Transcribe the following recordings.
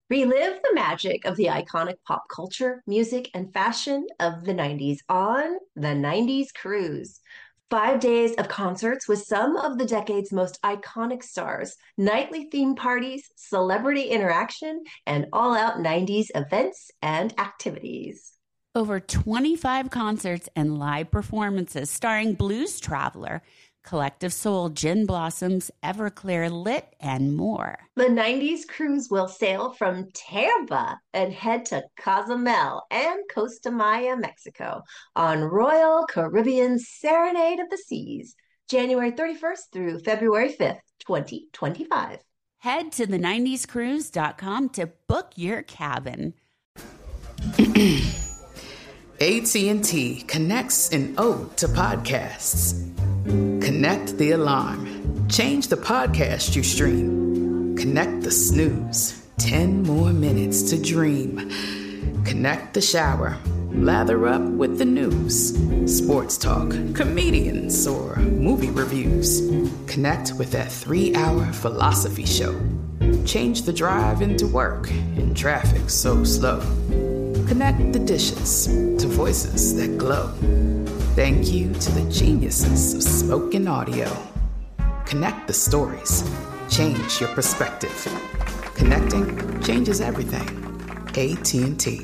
Relive the magic of the iconic pop culture, music, and fashion of the 90s on the 90s Cruise. 5 days of concerts with some of the decade's most iconic stars, nightly theme parties, celebrity interaction, and all out 90s events and activities. Over 25 concerts and live performances starring Blues Traveler, Collective Soul, Gin Blossoms, Everclear, Lit, and more. The 90s Cruise will sail from Tampa and head to Cozumel and Costa Maya, Mexico on Royal Caribbean's Serenade of the Seas, January 31st through February 5th, 2025. Head to the90scruise.com to book your cabin. AT&T connects an ode to podcasts. Connect the alarm. Change the podcast you stream. Connect the snooze. 10 more minutes to dream. Connect the shower. Lather up with the news. Sports talk, comedians, or movie reviews. Connect with that 3-hour philosophy show. Change the drive into work in traffic so slow. Connect the dishes to voices that glow. Thank you to the geniuses of spoken audio. Connect the stories. Change your perspective. Connecting changes everything. AT&T.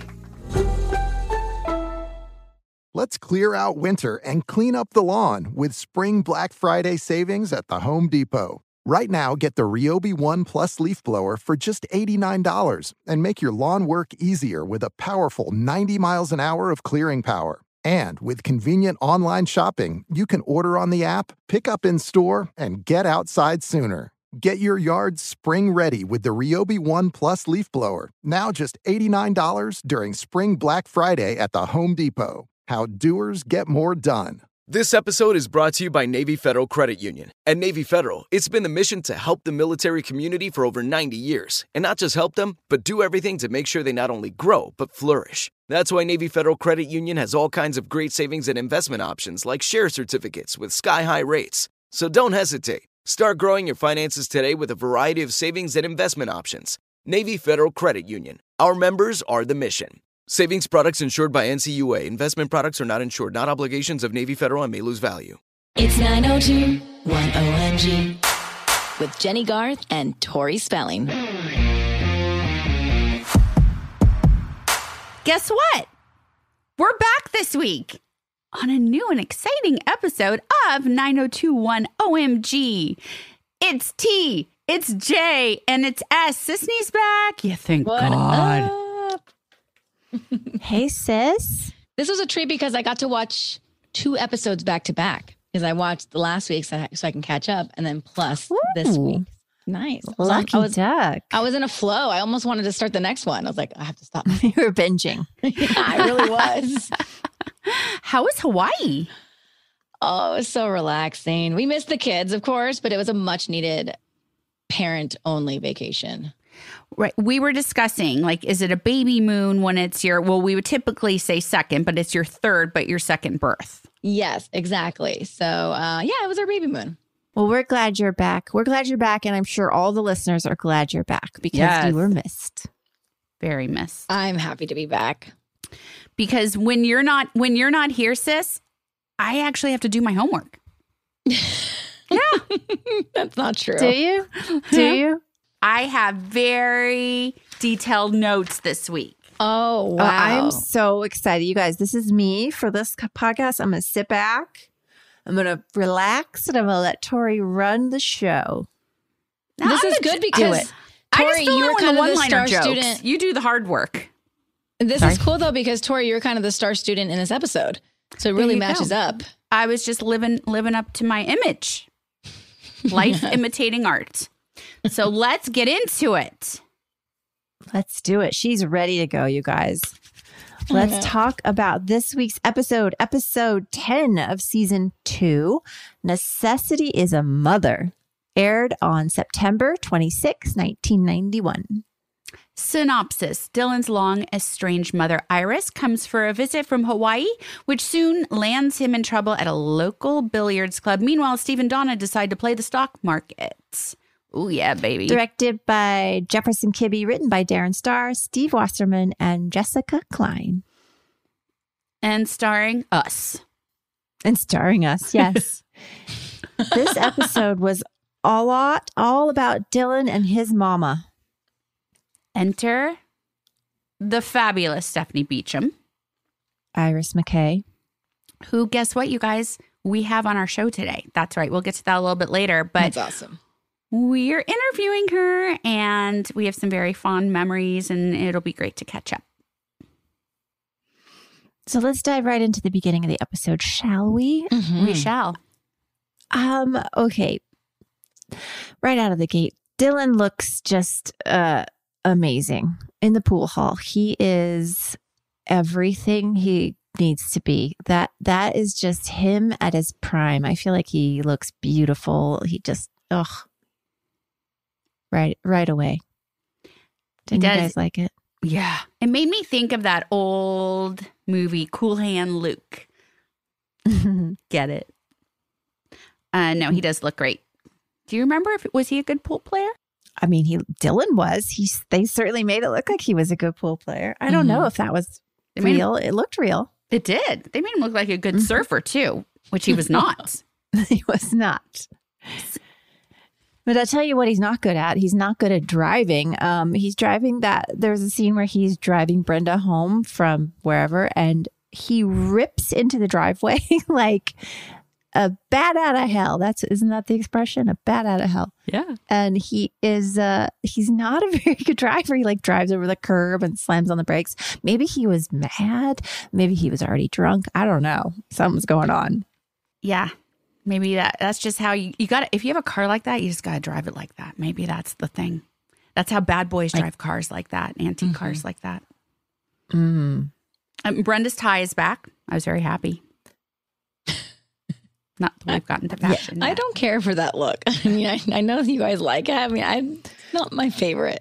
Let's clear out winter and clean up the lawn with Spring Black Friday savings at the Home Depot. Right now, get the Ryobi One Plus leaf blower for just $89 and make your lawn work easier with a powerful 90 miles an hour of clearing power. And with convenient online shopping, you can order on the app, pick up in store, and get outside sooner. Get your yard spring ready with the Ryobi One Plus leaf blower, now just $89 during Spring Black Friday at the Home Depot. How doers get more done. This episode is brought to you by Navy Federal Credit Union. At Navy Federal, it's been the mission to help the military community for over 90 years. And not just help them, but do everything to make sure they not only grow, but flourish. That's why Navy Federal Credit Union has all kinds of great savings and investment options like share certificates with sky-high rates. So don't hesitate. Start growing your finances today with a variety of savings and investment options. Navy Federal Credit Union. Our members are the mission. Savings products insured by NCUA. Investment products are not insured, not obligations of Navy Federal and may lose value. It's 902 1OMG with Jenny Garth and Tori Spelling. Guess what? We're back this week on a new and exciting episode of 9021 OMG. It's T, it's J, and it's S. Sisney's back. Yeah, thank God. Up? Hey, sis. This was a treat because I got to watch 2 episodes back to back because I watched the last week so I can catch up, and then plus this week. Nice. Lucky duck. I was in a flow. I almost wanted to start the next one. I was like, I have to stop. You were binging. Yeah, I really was. How was Hawaii? Oh, it was so relaxing. We missed the kids, of course, but it was a much needed parent-only vacation. Right. We were discussing, like, is it a baby moon when it's we would typically say second, but it's your third, but your second birth. Yes, exactly. So, it was our baby moon. Well, we're glad you're back. We're glad you're back. And I'm sure all the listeners are glad you're back because you were missed. Very missed. I'm happy to be back. Because when you're not here, sis, I actually have to do my homework. Yeah. That's not true. Do you? Do you? I have very detailed notes this week. Oh, wow. I'm so excited. You guys, this is me for this podcast. I'm going to sit back. I'm going to relax and I'm going to let Tori run the show. This is good because Tori, you were kind of the star student. You do the hard work. This is cool though because Tori, you're kind of the star student in this episode. So it really matches up. I was just living up to my image. Life imitating art. So let's get into it. Let's do it. She's ready to go, you guys. Let's talk about this week's episode 10 of season 2. Necessity is a Mother. Aired on September 26, 1991. Synopsis. Dylan's long estranged mother, Iris, comes for a visit from Hawaii, which soon lands him in trouble at a local billiards club. Meanwhile, Steve and Donna decide to play the stock market. Oh, yeah, baby. Directed by Jefferson Kibbe, written by Darren Star, Steve Wasserman, and Jessica Klein. And starring us. And starring us, yes. This episode was all about Dylan and his mama. Enter the fabulous Stephanie Beacham. Iris McKay. Who, guess what, you guys? We have on our show today. That's right. We'll get to that a little bit later. But That's awesome. We're interviewing her, and we have some very fond memories, and it'll be great to catch up. So let's dive right into the beginning of the episode, shall we? We shall. Okay. Right out of the gate, Dylan looks just amazing in the pool hall. He is everything he needs to be. That is just him at his prime. I feel like he looks beautiful. He just right away. Didn't you guys like it? Yeah. It made me think of that old movie, Cool Hand Luke. Get it? No, he does look great. Do you remember was he a good pool player? I mean, Dylan was. They certainly made it look like he was a good pool player. I don't know if that was real. It looked real. It did. They made him look like a good surfer too, which he was not. He was not. But I'll tell you what he's not good at. He's not good at driving. He's driving there's a scene where he's driving Brenda home from wherever, and he rips into the driveway like a bat out of hell. Isn't that the expression? A bat out of hell. Yeah. And he's not a very good driver. He like drives over the curb and slams on the brakes. Maybe he was mad. Maybe he was already drunk. I don't know. Something's going on. Yeah. Maybe that's just how you got to, if you have a car like that, you just got to drive it like that. Maybe that's the thing. That's how bad boys drive cars like that, antique cars like that. Brenda's tie is back. I was very happy. Not that we've gotten to fashion. I don't care for that look. I mean, I know you guys like it. I mean, it's not my favorite.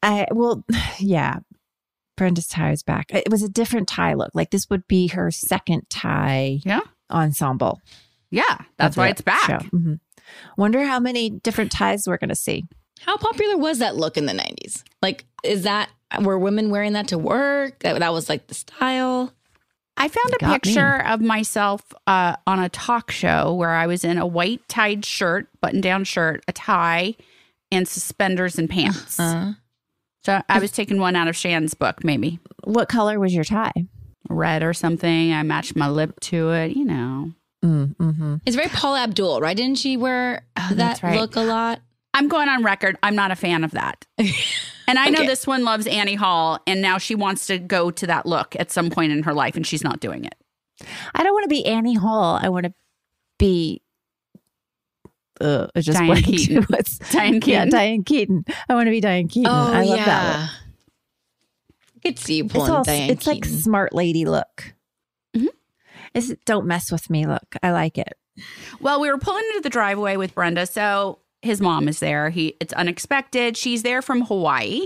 Brenda's tie is back. It was a different tie look. Like this would be her second tie ensemble. Yeah, that's why it's back. Mm-hmm. Wonder how many different ties we're going to see. How popular was that look in the 90s? Like, were women wearing that to work? That was like the style? I found a picture of myself on a talk show where I was in a white tied shirt, button-down shirt, a tie, and suspenders and pants. So I was taking one out of Shan's book, maybe. What color was your tie? Red or something. I matched my lip to it, you know. Mm-hmm. It's very Paula Abdul, right? Didn't she wear that look a lot? I'm going on record. I'm not a fan of that. And I know this one loves Annie Hall, and now she wants to go to that look at some point in her life, and she's not doing it. I don't want to be Annie Hall. I want to be Diane Keaton. Diane Keaton. Yeah, Diane Keaton. I want to be Diane Keaton. I love that look. I could see you pulling Diane Keaton. It's like smart lady look. It's don't mess with me look. I like it. Well, we were pulling into the driveway with Brenda, so his mom is there. It's unexpected. She's there from Hawaii,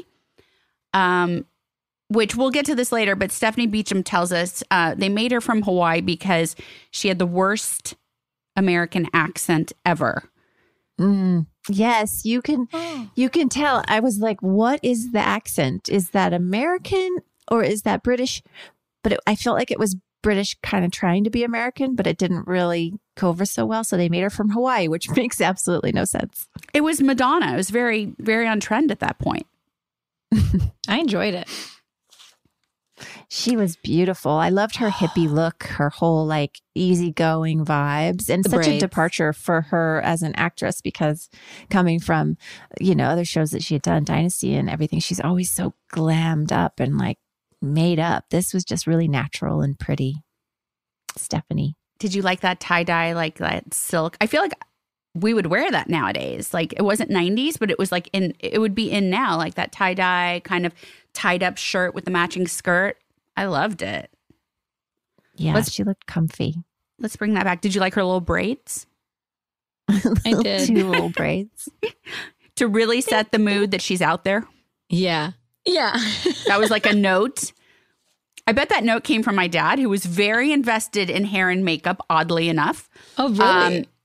which we'll get to this later, but Stephanie Beacham tells us they made her from Hawaii because she had the worst American accent ever. Yes, you can tell. I was like, what is the accent? Is that American or is that British? But I felt like it was British kind of trying to be American, but it didn't really go over so well. So they made her from Hawaii, which makes absolutely no sense. It was Madonna. It was very, very on trend at that point. I enjoyed it. She was beautiful. I loved her hippie look, her whole like easygoing vibes, and such a departure for her as an actress because coming from, other shows that she had done, Dynasty and everything, she's always so glammed up and like made up. This was just really natural and pretty. Stephanie. Did you like that tie-dye, like that silk? I feel like we would wear that nowadays. Like it wasn't 90s, but it was like it would be in now, like that tie-dye kind of tied up shirt with the matching skirt. I loved it. Yeah, she looked comfy. Let's bring that back. Did you like her little braids? I did. 2 little braids. To really set the mood that she's out there? Yeah. Yeah. That was like a note. I bet that note came from my dad, who was very invested in hair and makeup, oddly enough. Oh, really?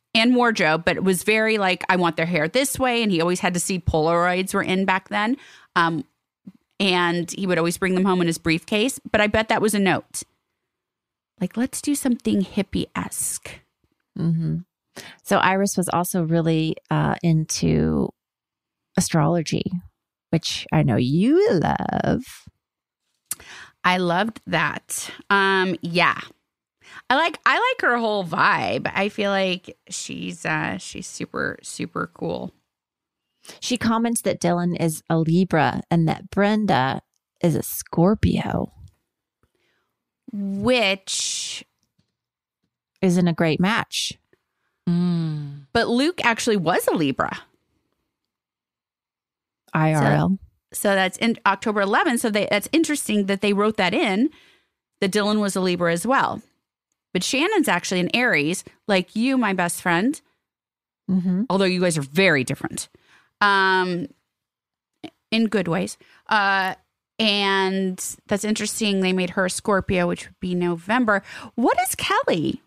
and wardrobe, but it was very like, I want their hair this way. And he always had to see Polaroids were in back then. And he would always bring them home in his briefcase. But I bet that was a note. Like, let's do something hippie-esque. Mm-hmm. So Iris was also really into astrology, which I know you love. I loved that. Yeah. I like her whole vibe. I feel like she's super, super cool. She comments that Dylan is a Libra and that Brenda is a Scorpio. Which isn't a great match. But Luke actually was a Libra. IRL. So that's in October 11th. So that's interesting that they wrote that in, that Dylan was a Libra as well. But Shannon's actually an Aries, like you, my best friend. Mm-hmm. Although you guys are very different. In good ways. And that's interesting. They made her a Scorpio, which would be November. What is Kelly?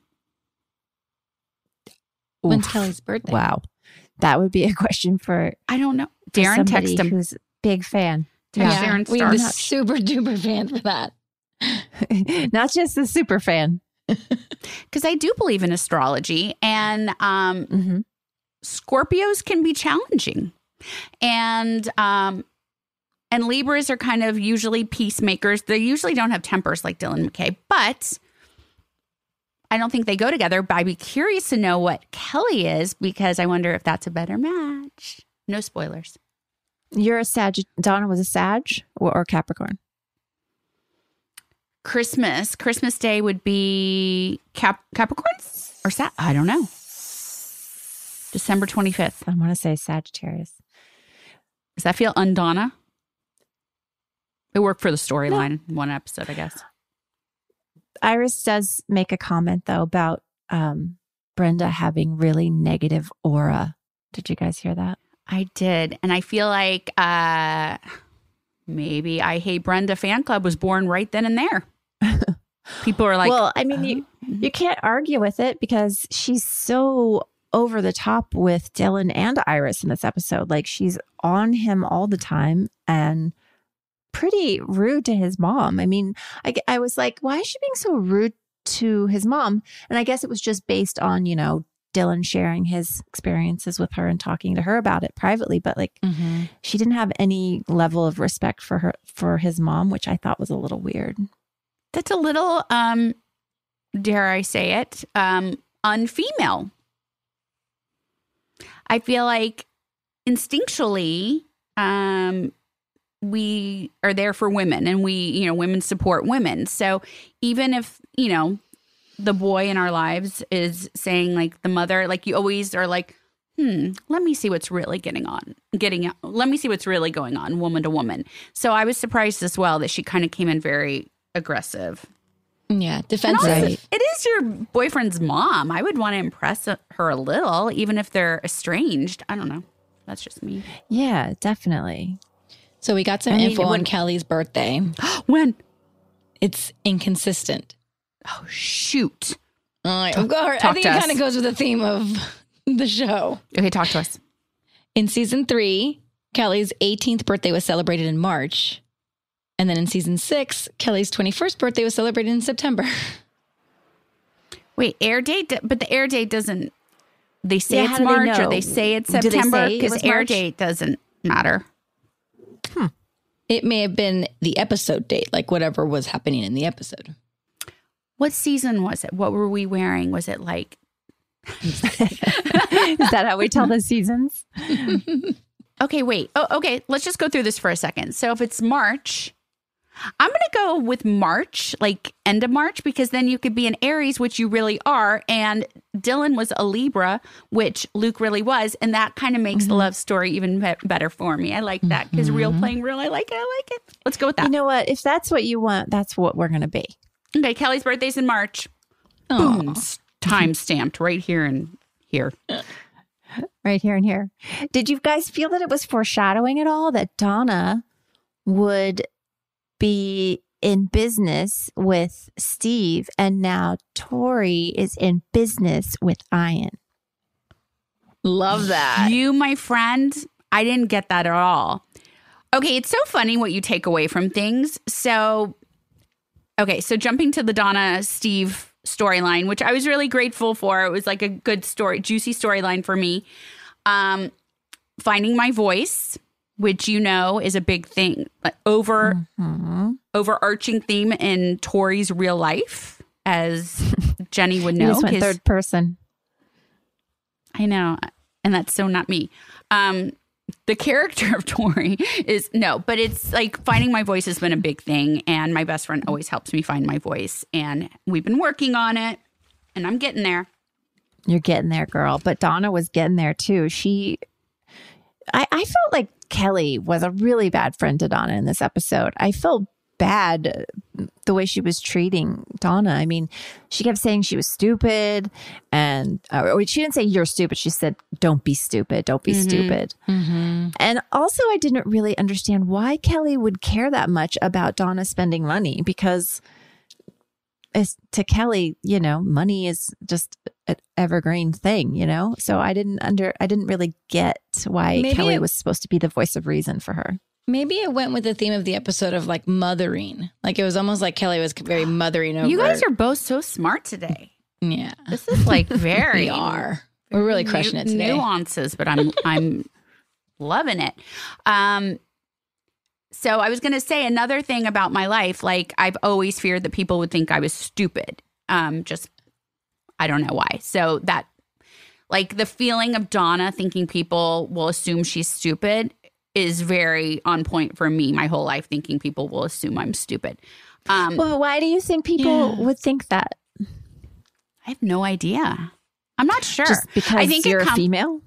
When's Kelly's birthday? Wow. That would be a question for I don't know. Darren, text him. Who's a big fan. Text Darren we have a Stark. super duper fan for that. Not just the super fan. Because I do believe in astrology, and Scorpios can be challenging. And Libras are kind of usually peacemakers. They usually don't have tempers like Dylan McKay, but I don't think they go together. But I'd be curious to know what Kelly is, because I wonder if that's a better match. No spoilers. You're a Sag. Donna was a Sag or Capricorn? Christmas Day would be Capricorn or Sag? I don't know. December 25th. I want to say Sagittarius. Does that feel undonna? It worked for the storyline in one episode, I guess. Iris does make a comment, though, about Brenda having really negative aura. Did you guys hear that? I did. And I feel like maybe I Hate Brenda fan club was born right then and there. People are like, well, I mean, you can't argue with it because she's so over the top with Dylan and Iris in this episode. Like, she's on him all the time and pretty rude to his mom. I mean, I was like, why is she being so rude to his mom? And I guess it was just based on, you know, Dylan sharing his experiences with her and talking to her about it privately. But like, she didn't have any level of respect for his mom, which I thought was a little weird. That's a little, dare I say it, unfemale. I feel like instinctually, we are there for women, and women support women. So even if, the boy in our lives is saying, like, the mother, like, you always are like, let me see what's really let me see what's really going on, woman to woman. So I was surprised as well that she kind of came in very aggressive. Yeah, defensive. Also, it is your boyfriend's mom. I would want to impress her a little, even if they're estranged. I don't know. That's just me. Yeah, definitely. So we got some info on Kelly's birthday. When? It's inconsistent. Oh, shoot. I think it kind of goes with the theme of the show. Okay, talk to us. In season 3, Kelly's 18th birthday was celebrated in March. And then in season 6, Kelly's 21st birthday was celebrated in September. Wait, air date? But the air date doesn't... They say it's March or they say it's September, because air date doesn't matter. It may have been the episode date, like whatever was happening in the episode. What season was it? What were we wearing? Was it like... Is that how we tell the seasons? Okay, wait. Oh, okay. Let's just go through this for a second. So if it's March, I'm going to go with March, like end of March, because then you could be an Aries, which you really are. And Dylan was a Libra, which Luke really was. And that kind of makes the love story even better for me. I like that because real playing real. I like it. Let's go with that. You know what? If that's what you want, that's what we're going to be. Okay. Kelly's birthday's in March. Boom. Time stamped right here and here. Right here and here. Did you guys feel that it was foreshadowing at all that Donna would be in business with Steve and now Tori is in business with Ian? Love that. You, my friend, I didn't get that at all. Okay, it's so funny what you take away from things. So jumping to the Donna Steve storyline, which I was really grateful for. It was like a good story, juicy storyline for me. Finding my voice, which is a big thing, overarching theme in Tori's real life, as Jenny would know. You just went third person. I know, and that's so not me. The character of Tori is but it's like finding my voice has been a big thing, and my best friend always helps me find my voice, and we've been working on it, and I'm getting there. You're getting there, girl. But Donna was getting there too. I felt like Kelly was a really bad friend to Donna in this episode. I felt bad the way she was treating Donna. I mean, she kept saying she was stupid, and she didn't say you're stupid. She said, don't be stupid. Don't be stupid. Mm-hmm. And also, I didn't really understand why Kelly would care that much about Donna spending money, because to Kelly, money is just an evergreen thing, So I didn't really get why Kelly was supposed to be the voice of reason for her. Maybe it went with the theme of the episode of like mothering. Like it was almost like Kelly was very mothering over. You guys are both so smart today. Yeah. This is like very. We are. We're really crushing it today. Nuances, but I'm loving it. So I was going to say another thing about my life. Like I've always feared that people would think I was stupid. I don't know why. So that, like, the feeling of Donna thinking people will assume she's stupid is very on point for me my whole life, thinking people will assume I'm stupid. Well, why do you think people would think that? I have no idea. I'm not sure. Just because I think you're a female?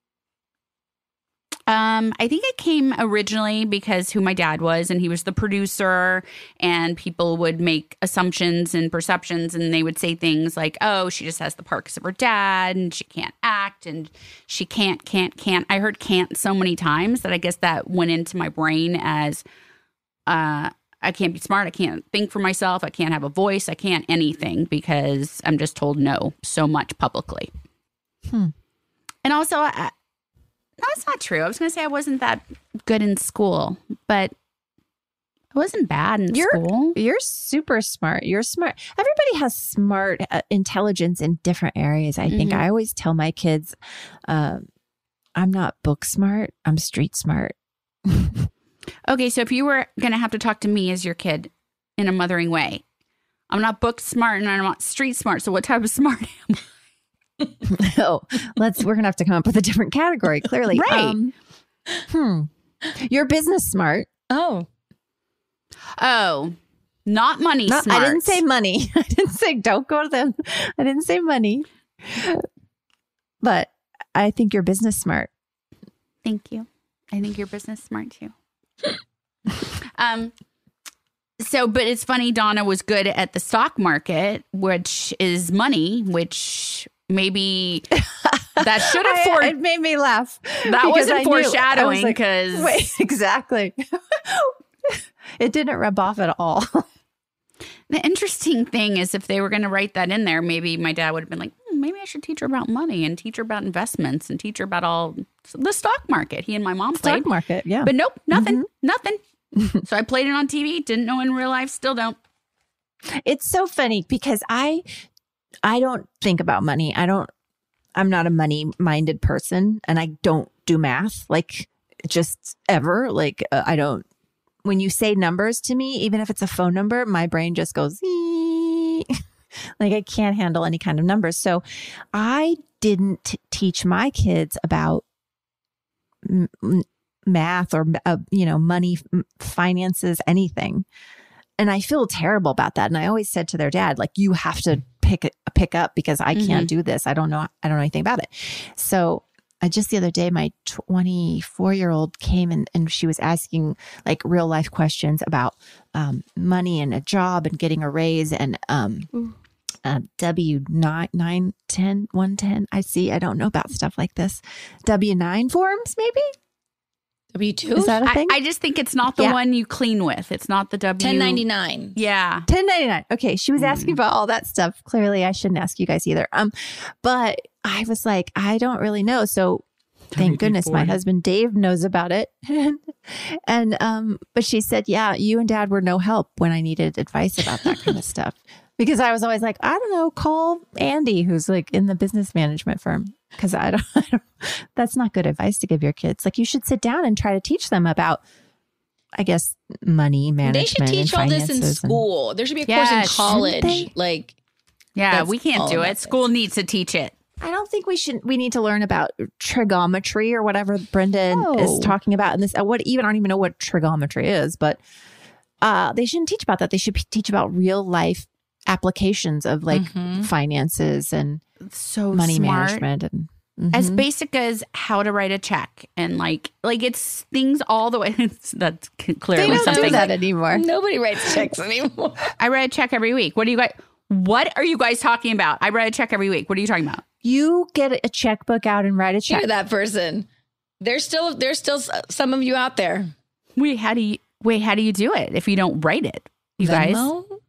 I think it came originally because who my dad was, and he was the producer, and people would make assumptions and perceptions, and they would say things like, oh, she just has the parts of her dad, and she can't act, and she can't. I heard can't so many times that I guess that went into my brain as I can't be smart, I can't think for myself, I can't have a voice, I can't anything, because I'm just told no so much publicly. And also, no, it's not true. I was going to say I wasn't that good in school, but I wasn't bad in school. You're super smart. You're smart. Everybody has smart intelligence in different areas. I think I always tell my kids, I'm not book smart. I'm street smart. Okay, so if you were going to have to talk to me as your kid in a mothering way, I'm not book smart and I'm not street smart. So what type of smart am I? We're gonna have to come up with a different category, clearly. Right. You're business smart. Oh, not money smart. I didn't say money. I didn't say don't go to them. I didn't say money. But I think you're business smart. Thank you. I think you're business smart too. But it's funny, Donna was good at the stock market, which is money, which maybe that should have it made me laugh. That wasn't foreshadowing because exactly. It didn't rub off at all. The interesting thing is if they were going to write that in there, maybe my dad would have been like, maybe I should teach her about money and teach her about investments and teach her about all the stock market. He and my mom played. Stock market, yeah. But nope, nothing. So I played it on TV, didn't know in real life, still don't. It's so funny because I don't think about money. I'm not a money-minded person, and I don't do math, like, just ever. Like, I don't, when you say numbers to me, even if it's a phone number, my brain just goes, like, I can't handle any kind of numbers. So I didn't teach my kids about math or, money, finances, anything. And I feel terrible about that. And I always said to their dad, like, you have to pick up because I can't do this. I don't know anything about it. So just the other day, my 24-year-old came and she was asking like real life questions about money and a job and getting a raise and W-9, 10, 110. I don't know about stuff like this. W-9 forms, maybe? W-2? Is that a thing? I just think it's not the one you clean with. It's not the 1099. Yeah. 1099. Okay, she was asking about all that stuff. Clearly, I shouldn't ask you guys either. But I was like, I don't really know. So thank goodness my husband Dave knows about it. And but she said, yeah, you and Dad were no help when I needed advice about that kind of stuff. Because I was always like, I don't know, call Andy, who's like in the business management firm. Because I don't, that's not good advice to give your kids. Like, you should sit down and try to teach them about, I guess, money management. They should teach all this in school. There should be a course in college. Like, we can't do it. School needs to teach it. I don't think we need to learn about trigonometry or whatever Brendan is talking about in this. I don't even know what trigonometry is, but they shouldn't teach about that. They should teach about real life applications of like finances and money management and as basic as how to write a check and like it's things all the way. That's clearly they don't something do that anymore. Nobody writes checks anymore. I write a check every week. What are you guys talking about? I write a check every week. What are you talking about? You get a checkbook out and write a check. You're that person. There's still some of you out there. Wait, how do you do it if you don't write it? You Venmo? guys?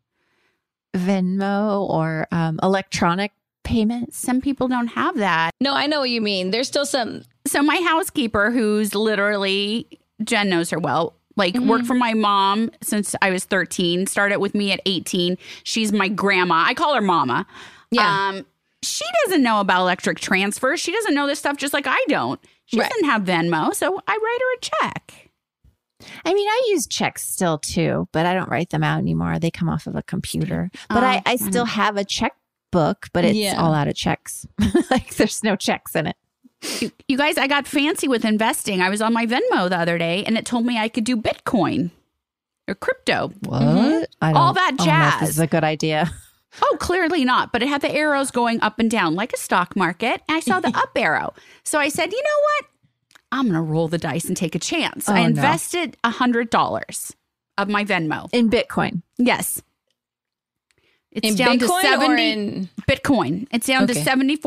Venmo or electronic payments. Some people don't have that. No, I know what you mean. There's still some. So my housekeeper, who's literally, Jen knows her well, worked for my mom since I was 13, started with me at 18. She's my grandma. I call her mama. Yeah. She doesn't know about electric transfers. She doesn't know this stuff just like I don't. She doesn't have Venmo, so I write her a check. I mean, I use checks still too, but I don't write them out anymore. They come off of a computer. But I still have a checkbook, but it's all out of checks. Like there's no checks in it. You guys, I got fancy with investing. I was on my Venmo the other day and it told me I could do Bitcoin or crypto. What? All that jazz. I don't know if this is a good idea. Oh, clearly not. But it had the arrows going up and down like a stock market. And I saw the up arrow. So I said, you know what? I'm going to roll the dice and take a chance. I invested $100 of my Venmo. In Bitcoin? Yes. It's in down Bitcoin to 70 or in Bitcoin. It's down to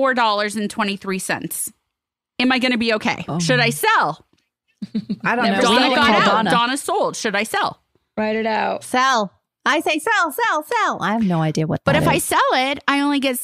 $74.23. Am I going to be okay? Should I sell? I don't know. Donna got out. Donna sold. Should I sell? Write it out. Sell. I say sell. I have no idea what that is. But if I is. sell it, I only get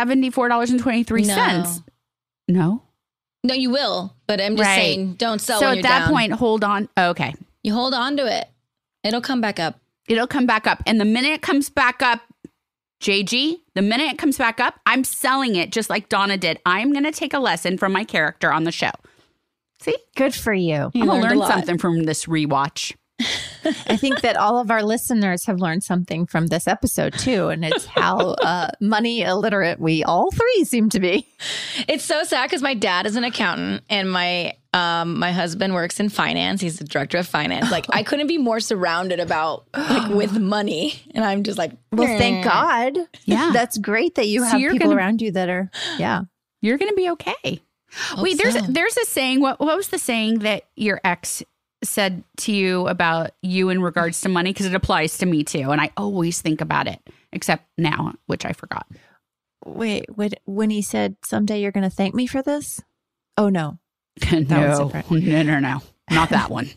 $74.23. No, you will. But I'm just saying, don't sell when you're down. So at that down. point, hold on. Okay. You hold on to it. It'll come back up. And the minute it comes back up, JG, the minute it comes back up, I'm selling it just like Donna did. I'm going to take a lesson from my character on the show. See? Good for you. I'm going to learn something from this rewatch. I think that all of our listeners have learned something from this episode too, and it's how money illiterate we all three seem to be. It's so sad because my dad is an accountant and my husband works in finance. He's the director of finance. Like I couldn't be more surrounded about with money, and I'm just like, well, thank God. Yeah, that's great that you have people around you that are. Yeah, you're going to be okay. Wait, there's a saying. What was the saying that your ex said to you about you in regards to money? Because it applies to me too. And I always think about it, except now, which I forgot. Wait, when he said, someday you're going to thank me for this? Oh, no. No. Not that one.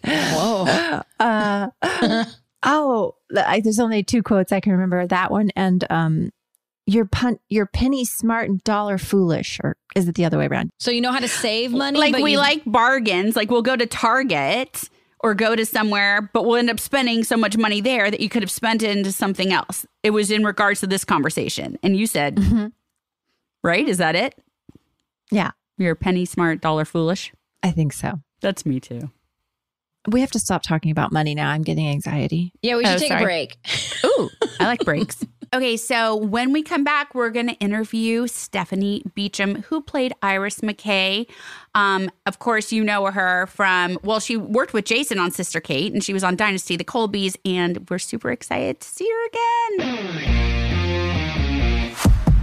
Whoa. There's only two quotes I can remember. That one and you're penny smart and dollar foolish, or is it the other way around? So you know how to save money? Like we like bargains. Like we'll go to Target or go to somewhere, but we'll end up spending so much money there that you could have spent it into something else. It was in regards to this conversation. And you said, right? Is that it? Yeah. You're penny smart, dollar foolish? I think so. That's me too. We have to stop talking about money now. I'm getting anxiety. Yeah, we should take a break. Ooh, I like breaks. Okay, so when we come back, we're going to interview Stephanie Beacham, who played Iris McKay. Of course, you know her from, she worked with Jason on Sister Kate, and she was on Dynasty, The Colbys, and we're super excited to see her again.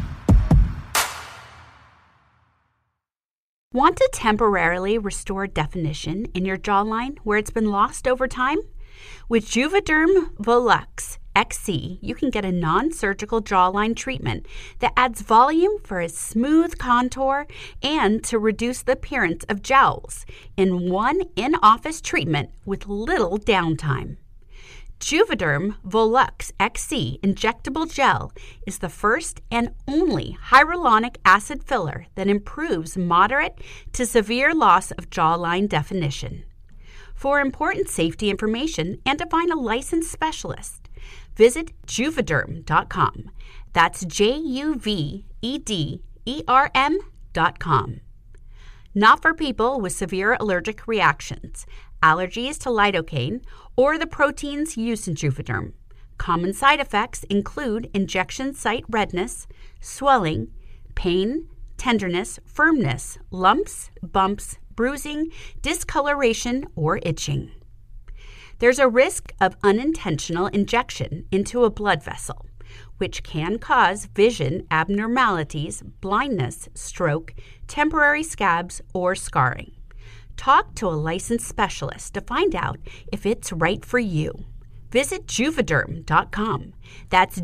Want to temporarily restore definition in your jawline where it's been lost over time? With Juvederm Volux XC, you can get a non-surgical jawline treatment that adds volume for a smooth contour and to reduce the appearance of jowls in one in-office treatment with little downtime. Juvederm Volux XC injectable gel is the first and only hyaluronic acid filler that improves moderate to severe loss of jawline definition. For important safety information and to find a licensed specialist, visit Juvederm.com. That's JUVEDERM.com. Not for people with severe allergic reactions, allergies to lidocaine, or the proteins used in Juvederm. Common side effects include injection site redness, swelling, pain, tenderness, firmness, lumps, bumps, bruising, discoloration, or itching. There's a risk of unintentional injection into a blood vessel, which can cause vision abnormalities, blindness, stroke, temporary scabs, or scarring. Talk to a licensed specialist to find out if it's right for you. Visit Juvederm.com. That's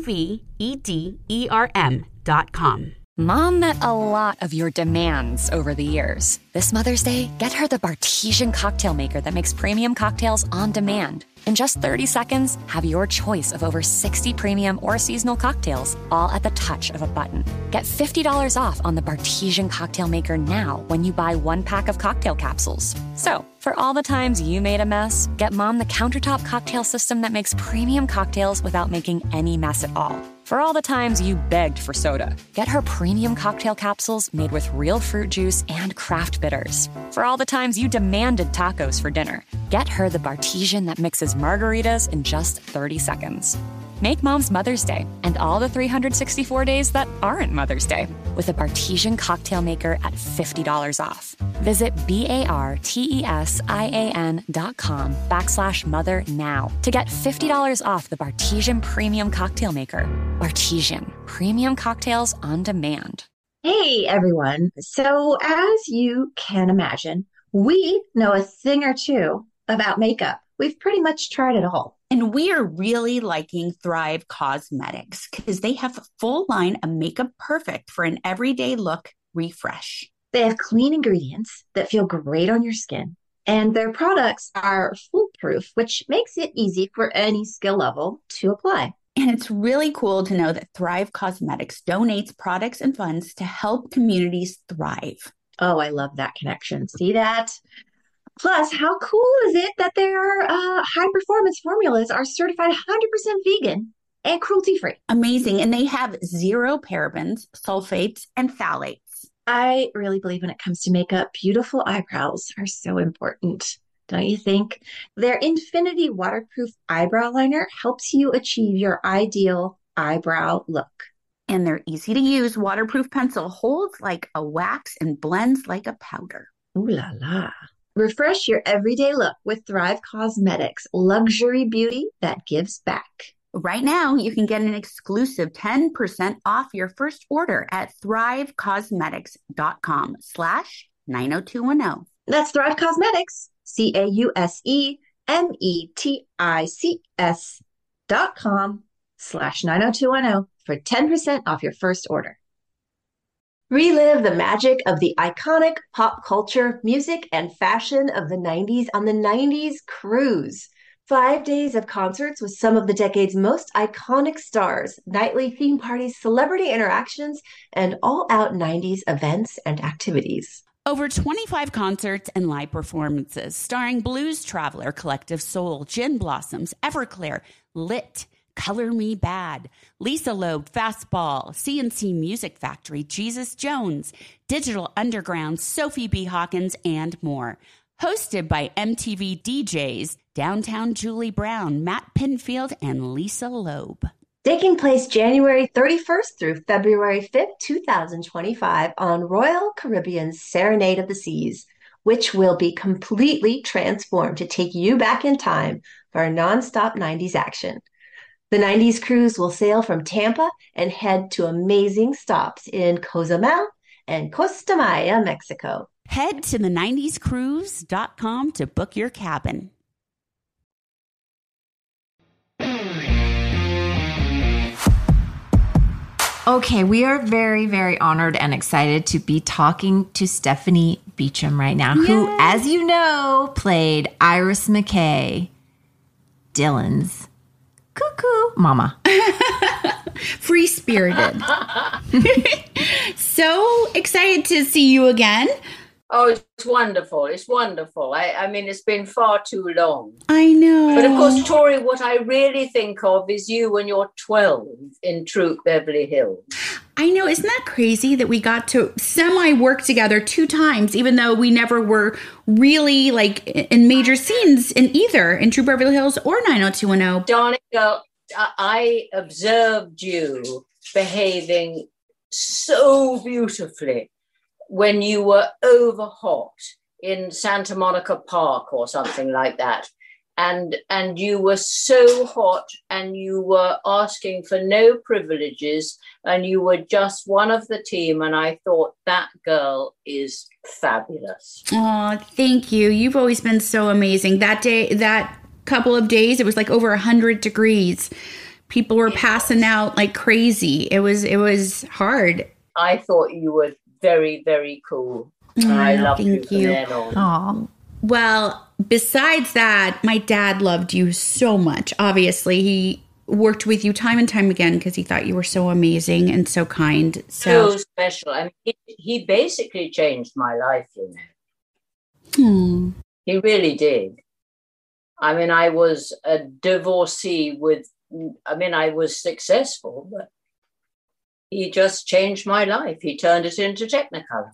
JUVEDERM.com. Mom met a lot of your demands over the years. This Mother's Day, get her the Bartesian cocktail maker that makes premium cocktails on demand. In just 30 seconds, have your choice of over 60 premium or seasonal cocktails, all at the touch of a button. Get $50 off on the Bartesian cocktail maker now when you buy one pack of cocktail capsules. So, for all the times you made a mess, get Mom the countertop cocktail system that makes premium cocktails without making any mess at all. For all the times you begged for soda, get her premium cocktail capsules made with real fruit juice and craft bitters. For all the times you demanded tacos for dinner, get her the Bartesian that mixes margaritas in just 30 seconds. Make Mom's Mother's Day and all the 364 days that aren't Mother's Day with a Bartesian cocktail maker at $50 off. Visit BARTESIAN.com/mother now to get $50 off the Bartesian Premium Cocktail Maker. Bartesian, premium cocktails on demand. Hey, everyone. So, as you can imagine, we know a thing or two about makeup. We've pretty much tried it all. And we are really liking Thrive Causemetics because they have a full line of makeup perfect for an everyday look refresh. They have clean ingredients that feel great on your skin, and their products are foolproof, which makes it easy for any skill level to apply. And it's really cool to know that Thrive Causemetics donates products and funds to help communities thrive. Oh, I love that connection. See that? Plus, how cool is it that their high-performance formulas are certified 100% vegan and cruelty-free? Amazing. And they have 0 parabens, sulfates, and phthalates. I really believe when it comes to makeup, beautiful eyebrows are so important, don't you think? Their Infinity Waterproof Eyebrow Liner helps you achieve your ideal eyebrow look. And their easy-to-use waterproof pencil holds like a wax and blends like a powder. Ooh la la. Refresh your everyday look with Thrive Causemetics, luxury beauty that gives back. Right now, you can get an exclusive 10% off your first order at thrivecausemetics.com/90210. That's Thrive Causemetics, CAUSEMETICS.com/90210 for 10% off your first order. Relive the magic of the iconic pop culture, music, and fashion of the 90s on the 90s Cruise. 5 days of concerts with some of the decade's most iconic stars, nightly theme parties, celebrity interactions, and all-out 90s events and activities. Over 25 concerts and live performances starring Blues Traveler, Collective Soul, Gin Blossoms, Everclear, Lit, Color Me Bad, Lisa Loeb, Fastball, CNC Music Factory, Jesus Jones, Digital Underground, Sophie B. Hawkins, and more. Hosted by MTV DJs, Downtown Julie Brown, Matt Pinfield, and Lisa Loeb. Taking place January 31st through February 5th, 2025 on Royal Caribbean's Serenade of the Seas, which will be completely transformed to take you back in time for a nonstop 90s action. The 90s Cruise will sail from Tampa and head to amazing stops in Cozumel and Costa Maya, Mexico. Head to the 90scruise.com to book your cabin. Okay, we are very, very honored and excited to be talking to Stephanie Beacham right now, who, as you know, played Iris McKay, Dylan's cuckoo mama. Free-spirited. So excited to see you again. Oh, it's wonderful. It's wonderful. I mean, it's been far too long. I know. But of course, Tori, what I really think of is you when you're 12 in Troop Beverly Hills. I know. Isn't that crazy that we got to semi-work together 2 times, even though we never were really like in major scenes in either in Troop Beverly Hills or 90210? Darling girl, I observed you behaving so beautifully when you were over hot in Santa Monica Park or something like that. And you were so hot and you were asking for no privileges and you were just one of the team. And I thought that girl is fabulous. Oh, thank you. You've always been so amazing. That day, that couple of days, it was like over 100 degrees. People were passing out like crazy. It was hard. I thought you were very, very cool. I love you from then on. Aww. Well, besides that, my dad loved you so much. Obviously, he worked with you time and time again because he thought you were so amazing and so kind. So special. I mean, he basically changed my life, you know. He really did. I mean, I was a divorcee I was successful, but he just changed my life. He turned it into Technicolor.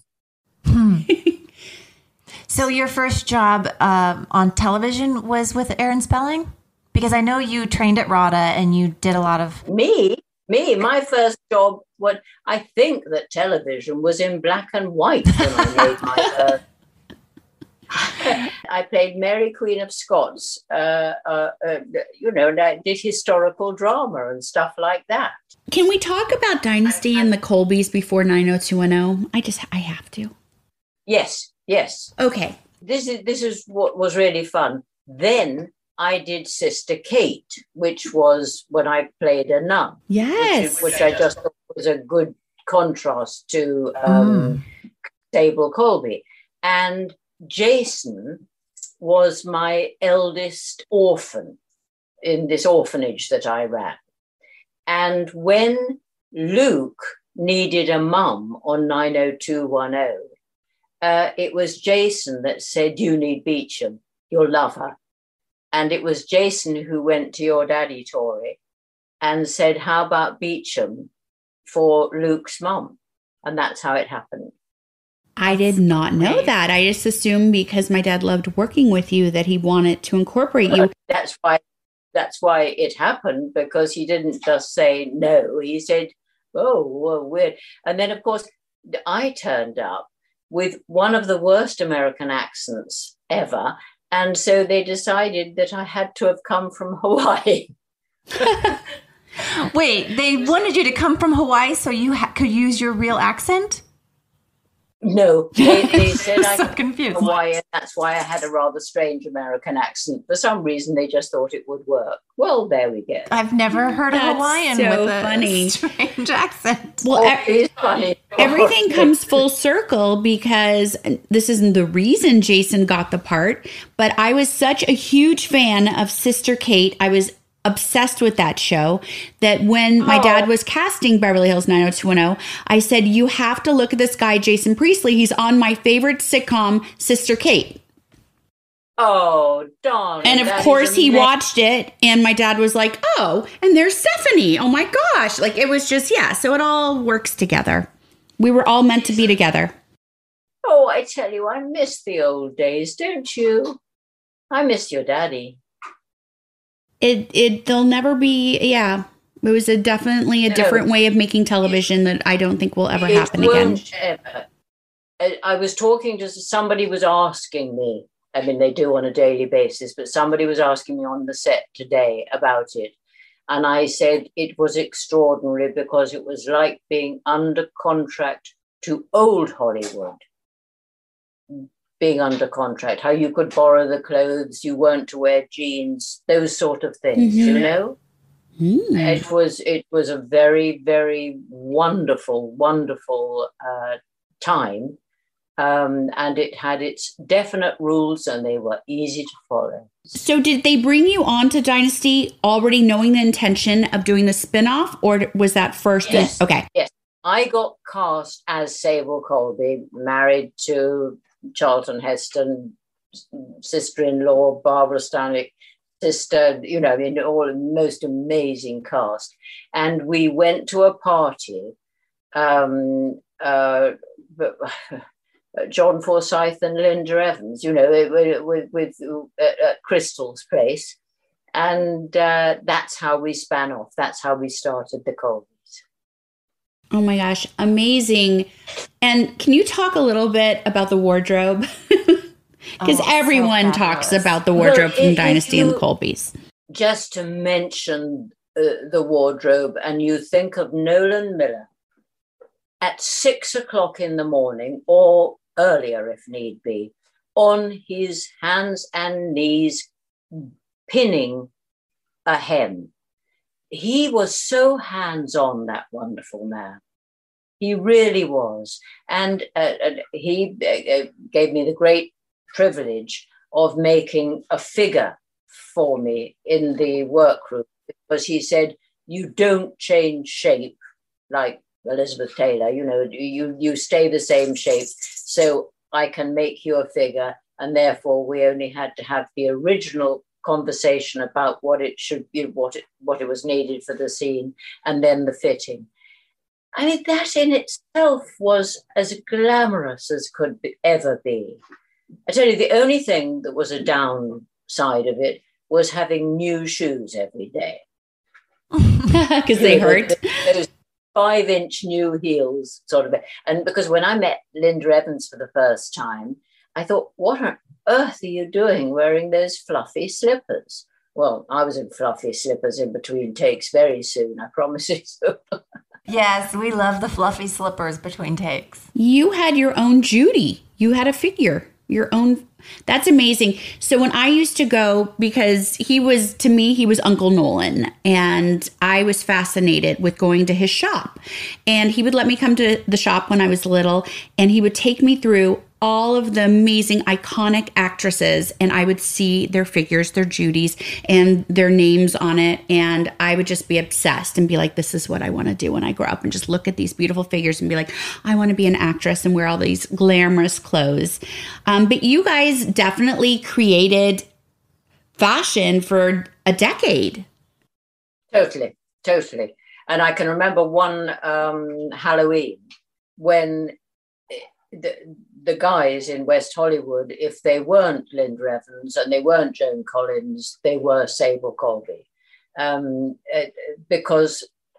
So your first job on television was with Aaron Spelling? Because I know you trained at RADA and you did a lot of... Me, my first job, I think that television was in black and white when I made my first. I played Mary Queen of Scots, and I did historical drama and stuff like that. Can we talk about Dynasty and the Colbys before 90210? I have to. Yes. Okay. This is what was really fun. Then I did Sister Kate, which was when I played a nun. Yes. Which I just thought was a good contrast to Sable Colby. And Jason was my eldest orphan in this orphanage that I ran. And when Luke needed a mum on 90210, it was Jason that said, "You need Beacham. You'll love her." And it was Jason who went to your daddy, Tori, and said, "How about Beacham for Luke's mum?" And that's how it happened. I did not know that. I just assumed because my dad loved working with you that he wanted to incorporate you. That's why it happened, because he didn't just say no. He said, "Oh, well, weird." And then, of course, I turned up with one of the worst American accents ever. And so they decided that I had to have come from Hawaii. Wait, they wanted you to come from Hawaii so you could use your real accent? No, they said I so could confused. Hawaii, and that's why I had a rather strange American accent. For some reason, they just thought it would work. Well, there we go. I've never heard a Hawaiian so with a funny. strange accent. Well, It's funny. everything comes full circle because this isn't the reason Jason got the part, but I was such a huge fan of Sister Kate. I was obsessed with that show that when my dad was casting Beverly Hills 90210, I said, "You have to look at this guy, Jason Priestley. He's on my favorite sitcom, Sister Kate." Oh, darn. And of course he watched it and my dad was like, "Oh, and there's Stephanie. Oh my gosh." Like it was just, so it all works together. We were all meant to be together. Oh, I tell you, I miss the old days, don't you? I miss your daddy. There'll never be, it was definitely a different way of making television that I don't think will ever happen again. Ever. I was talking to somebody was asking me, I mean, they do on a daily basis, but somebody was asking me on the set today about it. And I said it was extraordinary because it was like being under contract to old Hollywood. Being under contract, how you could borrow the clothes, you weren't to wear jeans, those sort of things, you know? It was a very, very wonderful time, and it had its definite rules, and they were easy to follow. So did they bring you on to Dynasty already knowing the intention of doing the spinoff, or was that first? Yes. Okay. Yes. I got cast as Sable Colby, married to Charlton Heston, sister-in-law, Barbara Stanwyck, sister, in all the most amazing cast. And we went to a party, John Forsyth and Linda Evans, with Crystal's place. And that's how we span off. That's how we started the Colbys. Oh my gosh, amazing. And can you talk a little bit about the wardrobe? Because everyone talks about the wardrobe from Dynasty and the Colbys. Just to mention the wardrobe, and you think of Nolan Miller at 6 o'clock in the morning, or earlier if need be, on his hands and knees, pinning a hem. He was so hands-on, that wonderful man. He really was. And he gave me the great privilege of making a figure for me in the workroom, because he said, you don't change shape like Elizabeth Taylor, you stay the same shape, so I can make you a figure. And therefore we only had to have the original conversation about what it should be, what it was needed for the scene, and then the fitting. I mean, that in itself was as glamorous as could ever be. I tell you, the only thing that was a downside of it was having new shoes every day. Because they hurt. Those 5-inch new heels, sort of. And because when I met Linda Evans for the first time, I thought, what on earth are you doing wearing those fluffy slippers? Well, I was in fluffy slippers in between takes very soon, I promise you. Yes, we love the fluffy slippers between takes. You had your own Judy. You had a figure, your own. That's amazing. So when I used to go, because to me, he was Uncle Nolan, and I was fascinated with going to his shop. And he would let me come to the shop when I was little, and he would take me through all of the amazing iconic actresses, and I would see their figures, their Judys, and their names on it. And I would just be obsessed and be like, this is what I want to do when I grow up, and just look at these beautiful figures and be like, I want to be an actress and wear all these glamorous clothes. But you guys definitely created fashion for a decade. Totally. And I can remember one Halloween when the guys in West Hollywood, if they weren't Linda Evans and they weren't Joan Collins, they were Sable Colby, because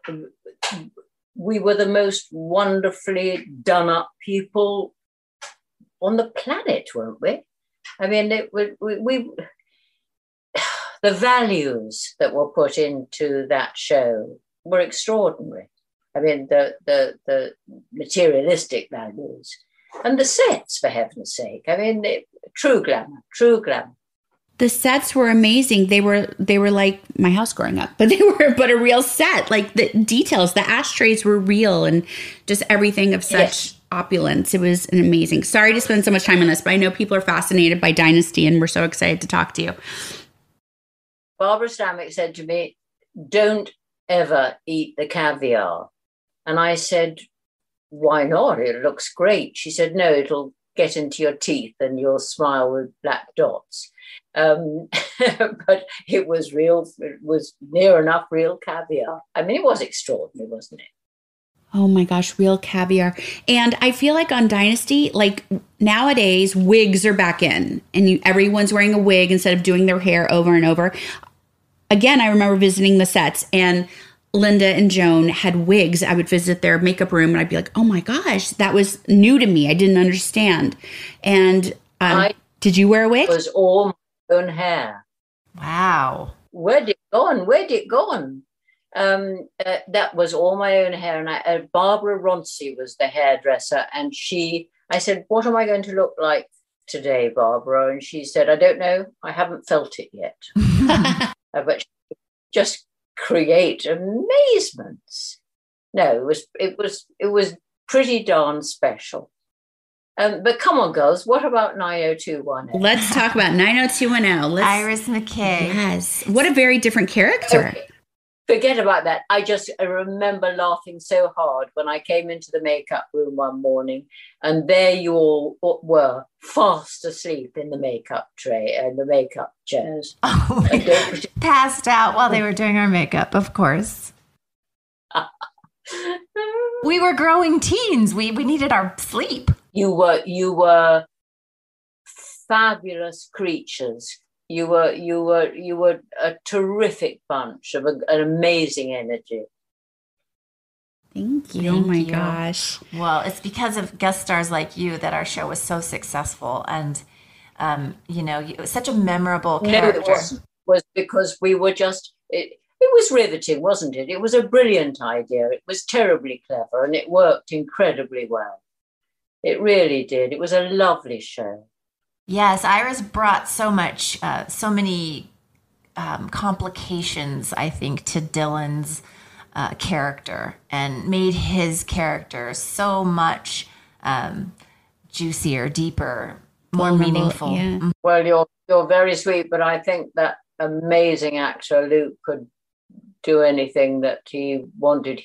we were the most wonderfully done up people on the planet, weren't we? I mean, the values that were put into that show were extraordinary. I mean, the materialistic values. And the sets, for heaven's sake. I mean, true glamour. The sets were amazing. They were like my house growing up, but they were a real set. Like the details, the ashtrays were real, and just everything of such opulence. It was an amazing. Sorry to spend so much time on this, but I know people are fascinated by Dynasty, and we're so excited to talk to you. Barbara Stanwyck said to me, "Don't ever eat the caviar," and I said, "Why not? It looks great." She said, "No, it'll get into your teeth and you'll smile with black dots." But it was real. It was near enough real caviar. I mean, it was extraordinary, wasn't it? Oh my gosh, real caviar. And I feel like on Dynasty, like nowadays, wigs are back in, and everyone's wearing a wig instead of doing their hair over and over. Again, I remember visiting the sets, and Linda and Joan had wigs. I would visit their makeup room and I'd be like, oh my gosh, that was new to me. I didn't understand. And did you wear a wig? It was all my own hair. Wow. Where'd it gone? That was all my own hair. And Barbara Ronci was the hairdresser. And I said, what am I going to look like today, Barbara? And she said, I don't know. I haven't felt it yet. But she just create amazements. No, it was pretty darn special. But come on, girls, what about 90210? Let's talk about 90210. Iris McKay. Yes. What a very different character. Okay. Forget about that. I remember laughing so hard when I came into the makeup room one morning, and there you all were, fast asleep in the makeup tray and the makeup chairs. Oh, passed out while they were doing our makeup, of course. We were growing teens. We needed our sleep. You were fabulous creatures. You were a terrific bunch of an amazing energy. Thank you. Oh my gosh. Well, it's because of guest stars like you that our show was so successful, and it was such a memorable character. No, it was because we were just. It was riveting, wasn't it? It was a brilliant idea. It was terribly clever, and it worked incredibly well. It really did. It was a lovely show. Yes, Iris brought so many complications, I think, to Dylan's character, and made his character so much juicier, deeper, more meaningful. Yeah. Well, you're very sweet, but I think that amazing actor Luke could do anything that he wanted.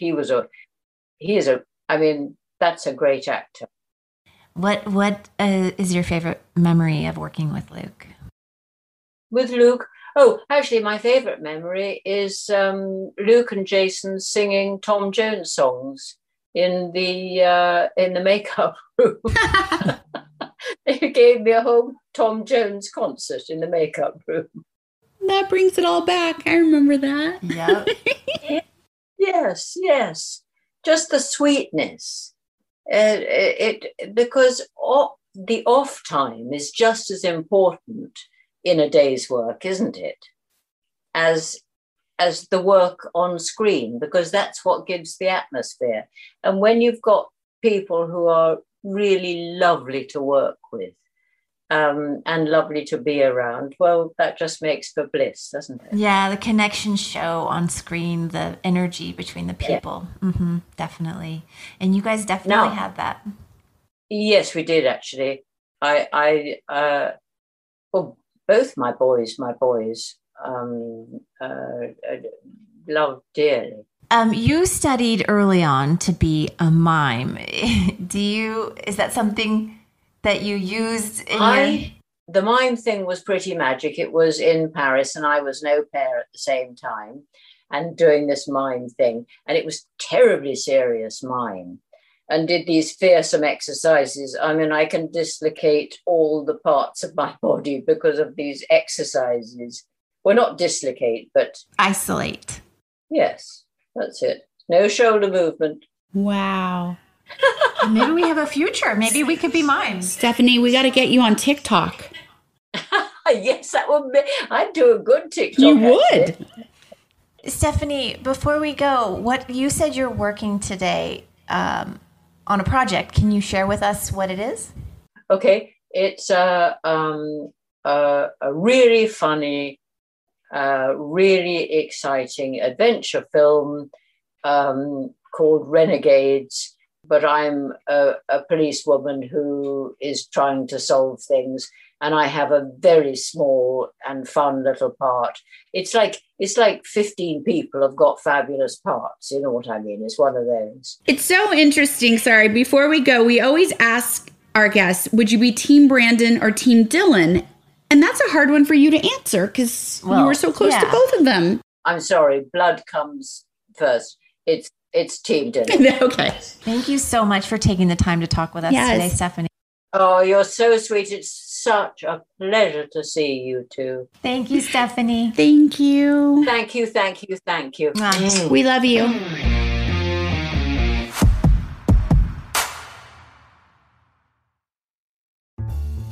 That's a great actor. What is your favorite memory of working with Luke? With Luke? Oh, actually, my favorite memory is Luke and Jason singing Tom Jones songs in the makeup room. They gave me a whole Tom Jones concert in the makeup room. That brings it all back. I remember that. Yep. Yes. Just the sweetness. Because the off time is just as important in a day's work, isn't it, as the work on screen, because that's what gives the atmosphere. And when you've got people who are really lovely to work with and lovely to be around, well, that just makes for bliss, doesn't it? Yeah, the connection show on screen, the energy between the people. Yeah. Mm-hmm, definitely. And you guys definitely had that. Yes, we did, actually. Both my boys loved dearly. You studied early on to be a mime. Is that something that you used in The mime thing was pretty magic. It was in Paris, and I was an au pair at the same time and doing this mime thing. And it was terribly serious mime, and did these fearsome exercises. I mean, I can dislocate all the parts of my body because of these exercises. Well, not dislocate, but isolate. Yes, that's it. No shoulder movement. Wow. Maybe we have a future. Maybe we could be mimes. Stephanie, we got to get you on TikTok. Yes, that would be. I'd do a good TikTok. You would. Actually. Stephanie, before we go, what you said you're working today on a project. Can you share with us what it is? Okay, it's a really funny, really exciting adventure film called Renegades. But I'm a policewoman who is trying to solve things, and I have a very small and fun little part. It's like 15 people have got fabulous parts. You know what I mean? It's one of those. It's so interesting. Sorry, before we go, we always ask our guests, would you be Team Brandon or Team Dylan? And that's a hard one for you to answer because you were so close to both of them. I'm sorry, blood comes first. It's Team Dylan. Okay. Thank you so much for taking the time to talk with us today, Stephanie. Oh, you're so sweet. It's such a pleasure to see you two. Thank you, Stephanie. Thank you. Thank you. We love you.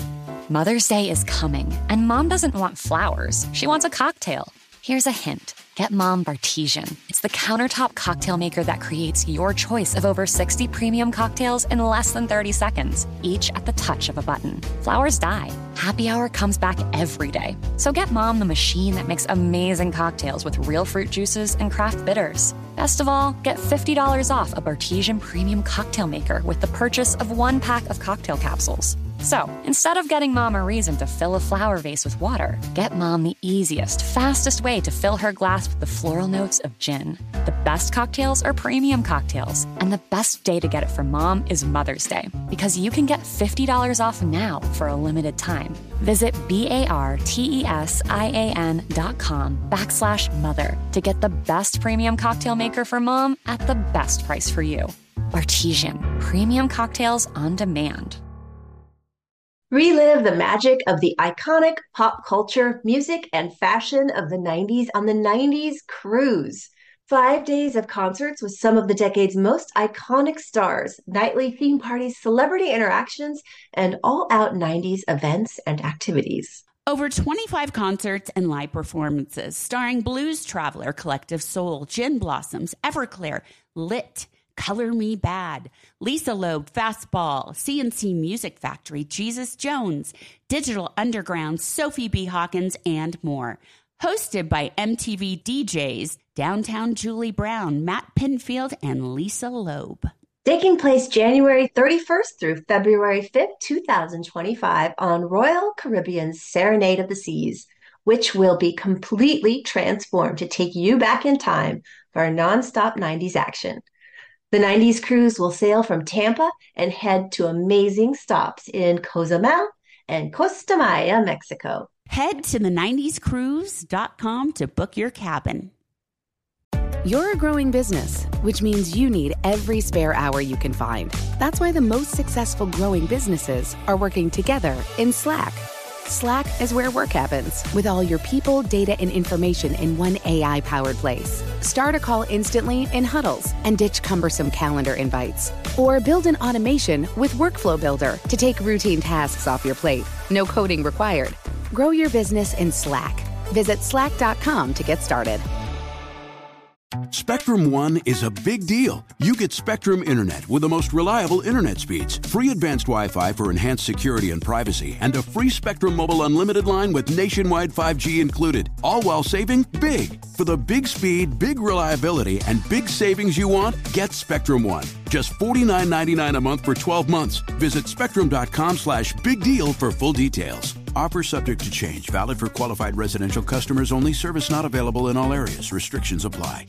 Mother's Day is coming, and Mom doesn't want flowers. She wants a cocktail. Here's a hint. get Mom Bartesian. It's the countertop cocktail maker that creates your choice of over 60 premium cocktails in less than 30 seconds, each at the touch of a button. Flowers die. Happy Hour comes back every day. So get Mom the machine that makes amazing cocktails with real fruit juices and craft bitters. Best of all, get $50 off a Bartesian premium cocktail maker with the purchase of 1 pack of cocktail capsules. So, instead of getting Mom a reason to fill a flower vase with water, get Mom the easiest, fastest way to fill her glass with the floral notes of gin. The best cocktails are premium cocktails, and the best day to get it for Mom is Mother's Day, because you can get $50 off now for a limited time. Visit BARTESIAN.com/mother to get the best premium cocktail maker for Mom at the best price for you. Bartesian, premium cocktails on demand. Relive the magic of the iconic pop culture, music, and fashion of the 90s on the 90s Cruise. 5 days of concerts with some of the decade's most iconic stars, nightly theme parties, celebrity interactions, and all-out 90s events and activities. Over 25 concerts and live performances starring Blues Traveler, Collective Soul, Gin Blossoms, Everclear, Lit, Color Me Bad, Lisa Loeb, Fastball, CNC Music Factory, Jesus Jones, Digital Underground, Sophie B. Hawkins, and more. Hosted by MTV DJs, Downtown Julie Brown, Matt Pinfield, and Lisa Loeb. Taking place January 31st through February 5th, 2025 on Royal Caribbean's Serenade of the Seas, which will be completely transformed to take you back in time for a nonstop 90s action. The 90s Cruise will sail from Tampa and head to amazing stops in Cozumel and Costa Maya, Mexico. Head to the90scruise.com to book your cabin. You're a growing business, which means you need every spare hour you can find. That's why the most successful growing businesses are working together in Slack. Slack is where work happens, with all your people, data, and information in one AI-powered place. Start a call instantly in huddles and ditch cumbersome calendar invites. Or build an automation with Workflow Builder to take routine tasks off your plate. No coding required. Grow your business in Slack. Visit slack.com to get started. Spectrum One is a big deal. You get Spectrum Internet with the most reliable internet speeds, free advanced Wi-Fi for enhanced security and privacy, and a free Spectrum Mobile Unlimited line with nationwide 5G included, all while saving big. For the big speed, big reliability, and big savings you want, get Spectrum One. Just $49.99 a month for 12 months. Visit spectrum.com/big deal for full details. Offer subject to change. Valid for qualified residential customers only. Service not available in all areas. Restrictions apply.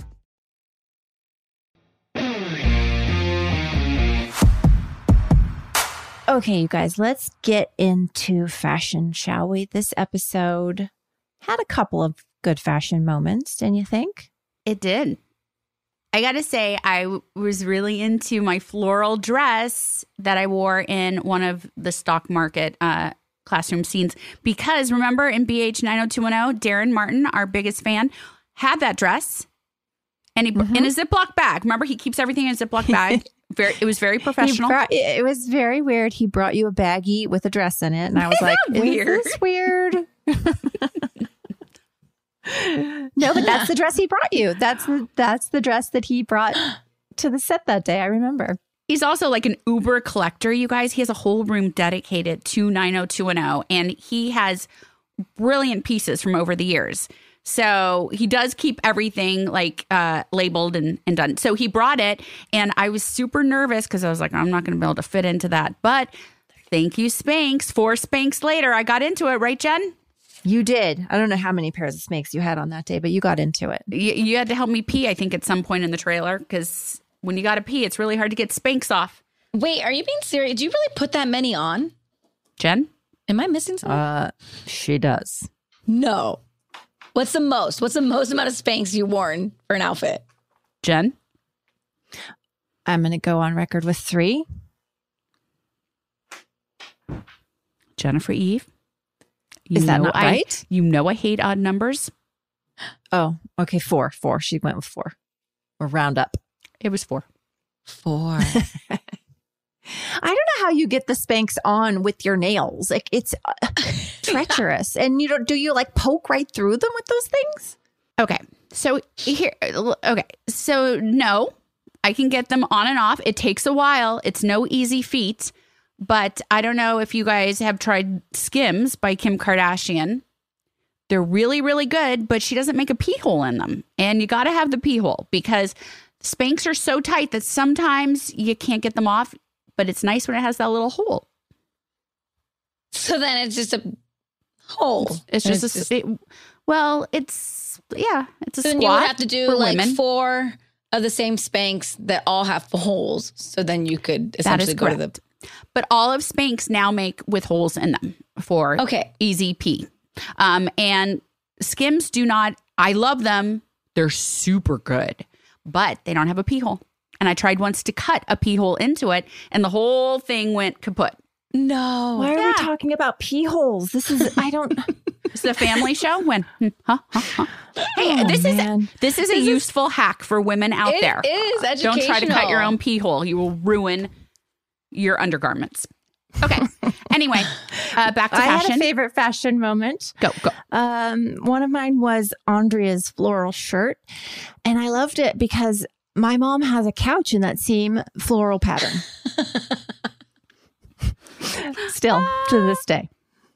Okay, you guys, let's get into fashion, shall we? This episode had a couple of good fashion moments, didn't you think? It did. I got to say, I was really into my floral dress that I wore in one of the stock market classroom scenes. Because remember in BH 90210, Darren Martin, our biggest fan, had that dress and he in a Ziploc bag. Remember, he keeps everything in a Ziploc bag. It was very professional. It was very weird. He brought you a baggie with a dress in it. And I was like, weird. Is this weird? No, but that's the dress he brought you. That's the dress that he brought to the set that day. I remember. He's also like an Uber collector, you guys. He has a whole room dedicated to 90210, and he has brilliant pieces from over the years. So he does keep everything like labeled and done. So he brought it, and I was super nervous because I was like, I'm not going to be able to fit into that. But thank you, Spanx. 4 Spanx later, I got into it. Right, Jen? You did. I don't know how many pairs of Spanx you had on that day, but you got into it. You had to help me pee, I think, at some point in the trailer, because when you got to pee, it's really hard to get Spanx off. Wait, are you being serious? Do you really put that many on? Jen? Am I missing something? She does. No. What's the most? What's the most amount of Spanx you've worn for an outfit? Jen? I'm going to go on record with 3. Jennifer Eve? Is that not right? You know I hate odd numbers. Oh, okay. 4. She went with 4. Or round up. It was 4. 4. I don't know how you get the Spanx on with your nails. Like, it's treacherous. And do you like poke right through them with those things? Okay. So here, okay. So no, I can get them on and off. It takes a while. It's no easy feat. But I don't know if you guys have tried Skims by Kim Kardashian. They're really, really good, but she doesn't make a pee hole in them. And you got to have the pee hole because Spanx are so tight that sometimes you can't get them off, but it's nice when it has that little hole. So then it's just a hole. It's just it's a squat. So then you would have to do like women. 4 of the same Spanx that all have holes. So then you could essentially go to the... But all of Spanx now make with holes in them for easy pee. And Skims do not, I love them. They're super good, but they don't have a pee hole. And I tried once to cut a pee hole into it and the whole thing went kaput. No. Why are we talking about pee holes? This is, I don't. It's a family show. When, Hey, this is a useful hack for women out there. It is educational. Don't try to cut your own pee hole. You will ruin your undergarments. Okay. Anyway, back to fashion. I had a favorite fashion moment. Go. One of mine was Andrea's floral shirt. And I loved it because my mom has a couch in that same floral pattern. Still to this day.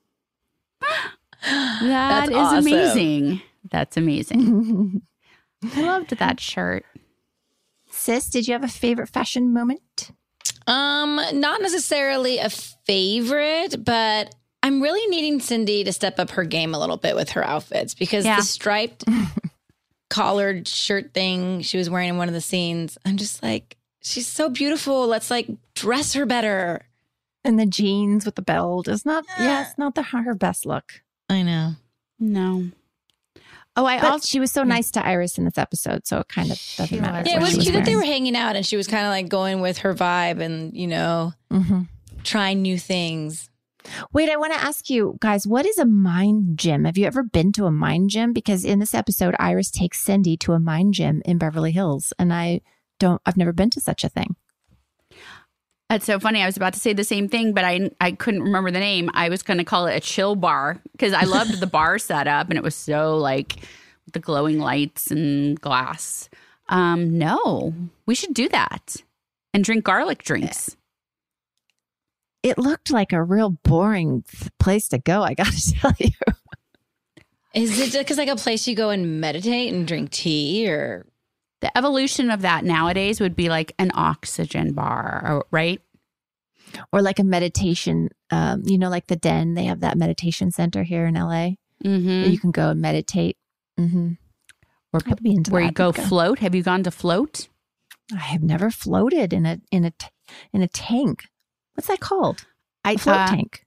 That's awesome. amazing. That's amazing. I loved that shirt. Sis, did you have a favorite fashion moment? Not necessarily a favorite, but I'm really needing Cindy to step up her game a little bit with her outfits because the striped collared shirt thing she was wearing in one of the scenes, I'm just like, she's so beautiful. Let's like dress her better. And the jeans with the belt is not, it's not her best look. I know. No. But she was so nice to Iris in this episode, so it kind of doesn't matter. Yeah, it was cute that they were hanging out and she was kind of like going with her vibe and, you know, trying new things. Wait, I want to ask you guys, what is a mind gym? Have you ever been to a mind gym? Because in this episode, Iris takes Cindy to a mind gym in Beverly Hills, and I've never been to such a thing. That's so funny. I was about to say the same thing, but I couldn't remember the name. I was going to call it a chill bar because I loved the bar setup and it was so like the glowing lights and glass. No, we should do that and drink garlic drinks. It looked like a real boring place to go, I got to tell you. Is it just like a place you go and meditate and drink tea or... The evolution of that nowadays would be like an oxygen bar, right? Or like a meditation, like the Den. They have that meditation center here in LA where you can go and meditate. Or I'd be into where that. You go float. Have you gone to float? I have never floated in a tank. What's that called? A float tank.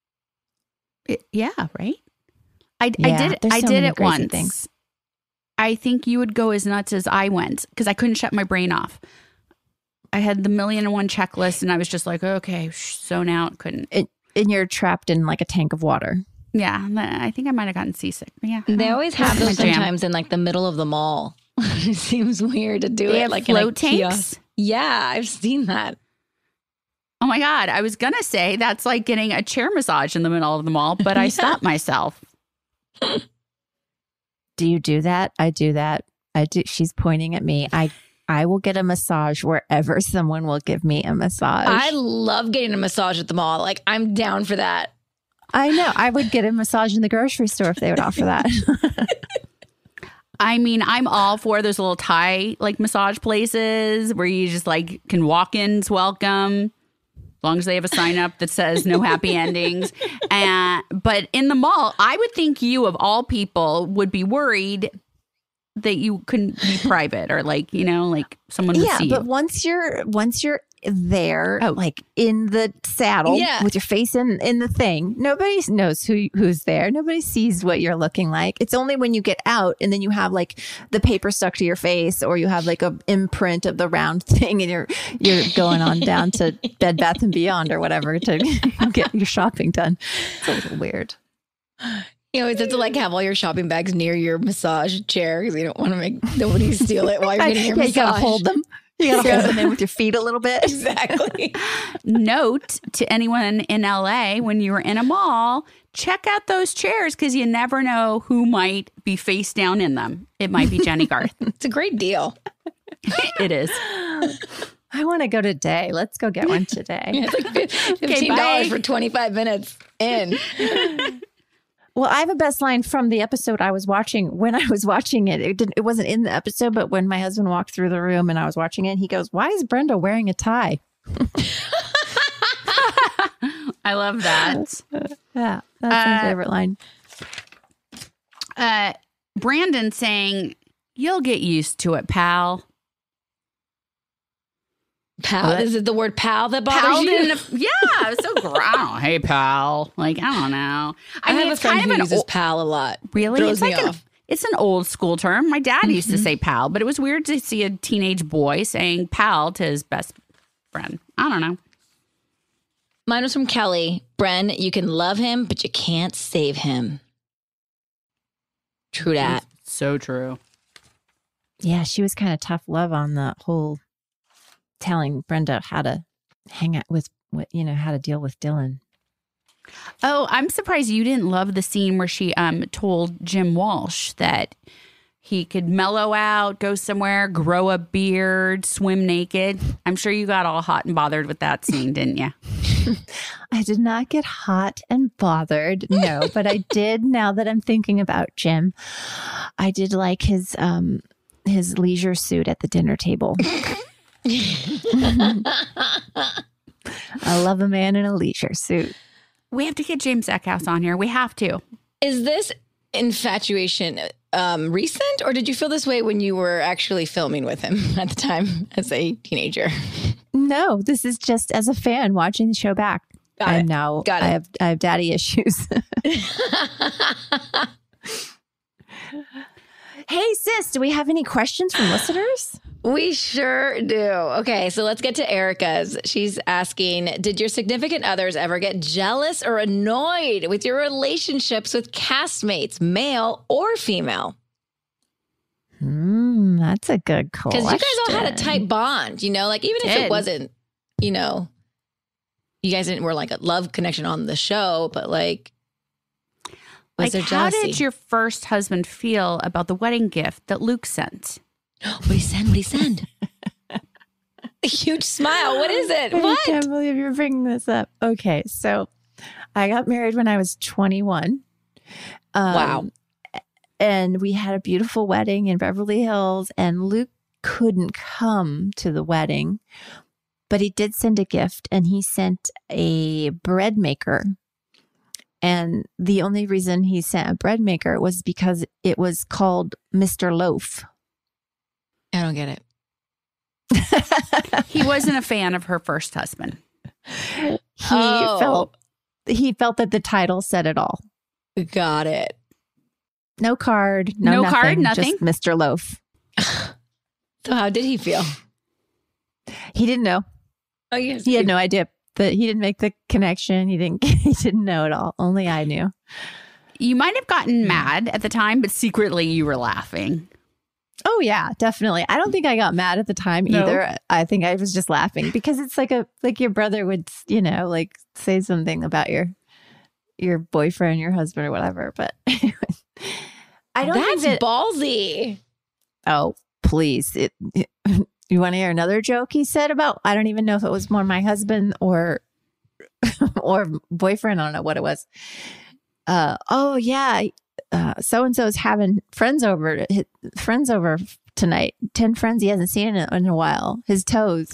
Right. I did it once. Things. I think you would go as nuts as I went because I couldn't shut my brain off. I had the 1,000,001 checklist and I was just like, okay, zone out. Couldn't. And you're trapped in like a tank of water. Yeah. I think I might have gotten seasick. But yeah. They always have those sometimes in like the middle of the mall. It seems weird to do it like float in a tanks. Kiosk. Yeah, I've seen that. Oh my God. I was going to say that's like getting a chair massage in the middle of the mall, but I stopped myself. Do you do that? I do that. I do. She's pointing at me. I will get a massage wherever someone will give me a massage. I love getting a massage at the mall. Like, I'm down for that. I know. I would get a massage in the grocery store if they would offer that. I mean, I'm all for those little Thai like massage places where you just like can walk in, it's welcome. As long as they have a sign up that says no happy endings. But in the mall, I would think you of all people would be worried that you couldn't be private or like someone would see you. Yeah, but once you're there, like in the saddle with your face in the thing, nobody knows who's there. Nobody sees what you're looking like. It's only when you get out and then you have like the paper stuck to your face or you have like a imprint of the round thing and you're going on down to Bed Bath & Beyond or whatever to get your shopping done. It's a little weird. You always have to like have all your shopping bags near your massage chair because you don't want to make nobody steal it while you're getting your massage. You gotta hold them. You got to hold them in with your feet a little bit. Exactly. Note to anyone in LA, when you were in a mall, check out those chairs because you never know who might be face down in them. It might be Jenny Garth. It's a great deal. It is. I want to go today. Let's go get one today. It's like $15 for 25 minutes in. Well, I have a best line from the episode I was watching. When I was watching it, it wasn't in the episode, but when my husband walked through the room and I was watching it, he goes, "Why is Brenda wearing a tie?" I love that. Yeah, that's my favorite line. Brandon saying, "You'll get used to it, pal." Pal? Is it the word pal that bothers you? Yeah, so hey, pal. Like, I don't know. I mean, have a friend who uses pal a lot. Really? Throws me off. It's an old school term. My dad used to say pal, but it was weird to see a teenage boy saying pal to his best friend. I don't know. Mine was from Kelly. Bren, you can love him, but you can't save him. True that. So true. Yeah, she was kind of tough love on the whole telling Brenda how to hang out with, how to deal with Dylan. Oh, I'm surprised you didn't love the scene where she told Jim Walsh that he could mellow out, go somewhere, grow a beard, swim naked. I'm sure you got all hot and bothered with that scene, didn't you? I did not get hot and bothered, no, but I did, now that I'm thinking about Jim, I did like his leisure suit at the dinner table. I love a man in a leisure suit. We have to get James Eckhouse on here. We have to. Is this infatuation recent, or did you feel this way when you were actually filming with him at the time as a teenager? No, this is just as a fan watching the show back. I have daddy issues. Hey, sis, do we have any questions from listeners? We sure do. Okay, so let's get to Erica's. She's asking, did your significant others ever get jealous or annoyed with your relationships with castmates, male or female? That's a good question. Because you guys all had a tight bond, like even if it wasn't, you guys were like a love connection on the show, but was there jealousy? How did your first husband feel about the wedding gift that Luke sent? What did he send? A huge smile. What is it? What? I can't believe you're bringing this up. Okay, so I got married when I was 21. Wow. And we had a beautiful wedding in Beverly Hills, and Luke couldn't come to the wedding, but he did send a gift, and he sent a bread maker. And the only reason he sent a bread maker was because it was called Mr. Loaf. I don't get it. He wasn't a fan of her first husband. He felt that the title said it all. Got it. No card, no nothing, just Mr. Loaf. So how did he feel? He didn't know. Oh, yes. He had no idea. But he didn't make the connection. He didn't know it all. Only I knew. You might have gotten mad at the time, but secretly you were laughing. Oh, yeah, definitely. I don't think I got mad at the time either. I think I was just laughing because it's like your brother would, say something about your boyfriend, your husband or whatever. But I don't That's think ballsy. Oh, please. You want to hear another joke he said about, I don't even know if it was more my husband or boyfriend. I don't know what it was. So-and-so is having friends over tonight. 10 friends he hasn't seen in a while. His toes.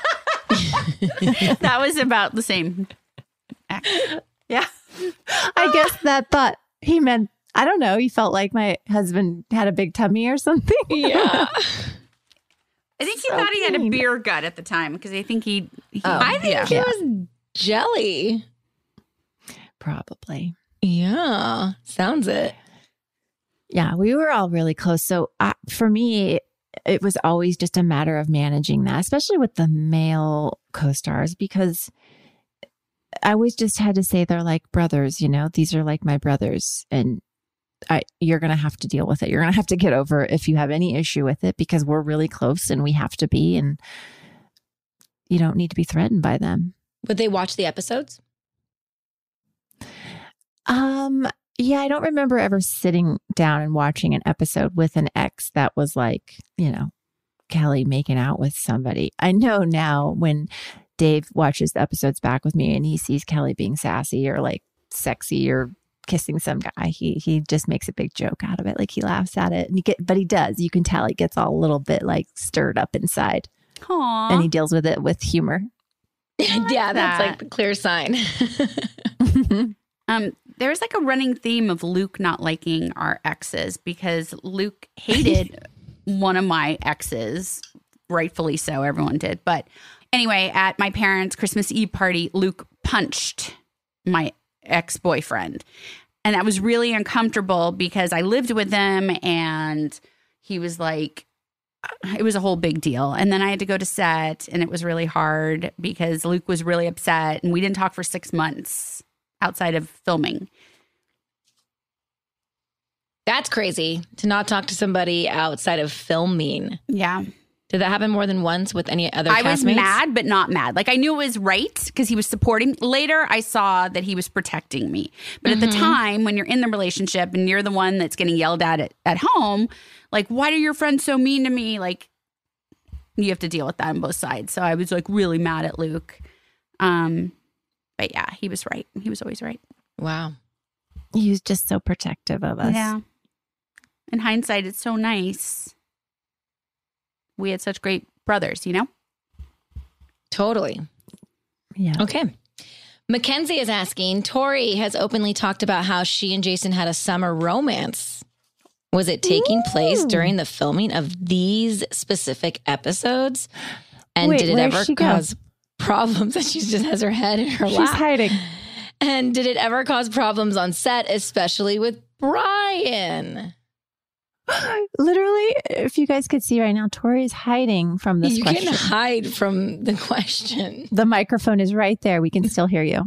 That was about the same. Yeah. I guess that thought he meant, I don't know. He felt like my husband had a big tummy or something. Yeah. I think he thought he had a beer gut at the time because I think he was jelly. Probably. Yeah. Sounds it. Yeah, we were all really close. So for me, it was always just a matter of managing that, especially with the male co-stars, because I always just had to say they're like brothers, these are like my brothers. And you're going to have to deal with it. You're going to have to get over it if you have any issue with it, because we're really close and we have to be, and you don't need to be threatened by them. Would they watch the episodes? Yeah, I don't remember ever sitting down and watching an episode with an ex that was like, Kelly making out with somebody. I know now when Dave watches the episodes back with me and he sees Kelly being sassy or like sexy or kissing some guy, he just makes a big joke out of it. Like he laughs at it, and but he does. You can tell he gets all a little bit like stirred up inside. Aww. And he deals with it with humor. Yeah, that's like the clear sign. There's like a running theme of Luke not liking our exes, because Luke hated one of my exes, rightfully so. Everyone did. But anyway, at my parents' Christmas Eve party, Luke punched my ex-boyfriend. And that was really uncomfortable because I lived with him, and he was like, it was a whole big deal. And then I had to go to set, and it was really hard because Luke was really upset, and we didn't talk for 6 months outside of filming. That's crazy to not talk to somebody outside of filming. Yeah. Did that happen more than once with any other castmates? I was mad, but not mad. Like I knew it was right because he was supporting. Later, I saw that he was protecting me. But at the time, when you're in the relationship and you're the one that's getting yelled at home, like, why are your friends so mean to me? Like, you have to deal with that on both sides. So I was like really mad at Luke. But yeah, he was right. He was always right. Wow. He was just so protective of us. Yeah. In hindsight, it's so nice. We had such great brothers, Totally. Yeah. Okay. Mackenzie is asking, Tori has openly talked about how she and Jason had a summer romance. Was it taking place during the filming of these specific episodes? And did it ever cause problems? And she just has her head in her lap. She's hiding. And did it ever cause problems on set, especially with Brian? Literally, if you guys could see right now, Tori's hiding from this question. You can hide from the question. The microphone is right there. We can still hear you.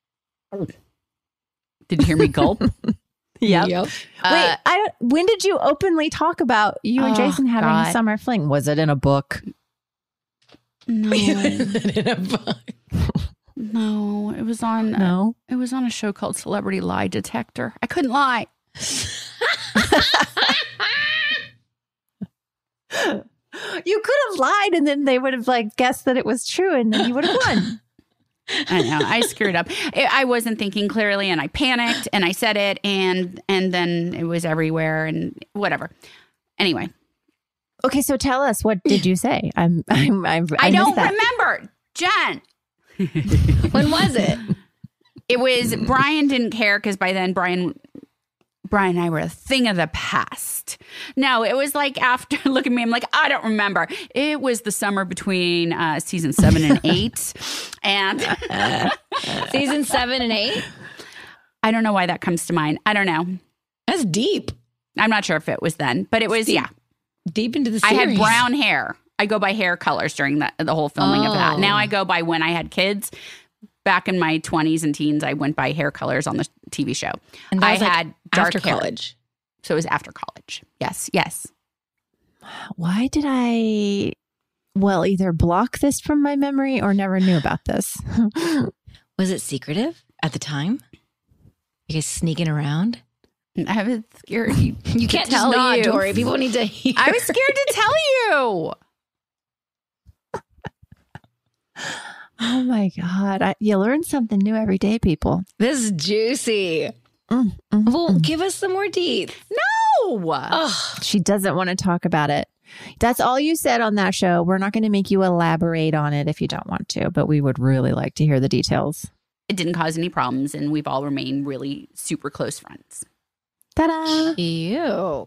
Did you hear me gulp? Yep. Wait, when did you openly talk about you and Jason having a summer fling? Was it in a book? No. In a book. No, it was on. It was on a show called Celebrity Lie Detector. I couldn't lie. You could have lied, and then they would have guessed that it was true, and then you would have won. I know. I screwed up. I wasn't thinking clearly, and I panicked, and I said it, and then it was everywhere, and whatever. Anyway. Okay, so tell us, what did you say? I don't remember, Jen. When was it? It was Brian didn't care because by then Brian and I were a thing of the past. No, it was like after, look at me, I'm like, I don't remember. It was the summer between season 7 and 8. And season 7 and 8? I don't know why that comes to mind. I don't know. That's deep. I'm not sure if it was then, but it was, deep, deep into the series. I had brown hair. I go by hair colors during the whole filming of that. Now I go by when I had kids. Back in my 20s and teens, I went by hair colors on the TV show. And that was I had dark after hair. college. So it was after college. Yes. Why did I, either block this from my memory or never knew about this? Was it secretive at the time? You guys sneaking around? I was scared. You can't just nod, Tori. People need to hear. I was scared to tell you. Oh my God. You learn something new every day, people. This is juicy. Well, give us some more deets. No. Ugh. She doesn't want to talk about it. That's all you said on that show. We're not going to make you elaborate on it if you don't want to, but we would really like to hear the details. It didn't cause any problems, and we've all remained really super close friends. Ta-da! Ew. All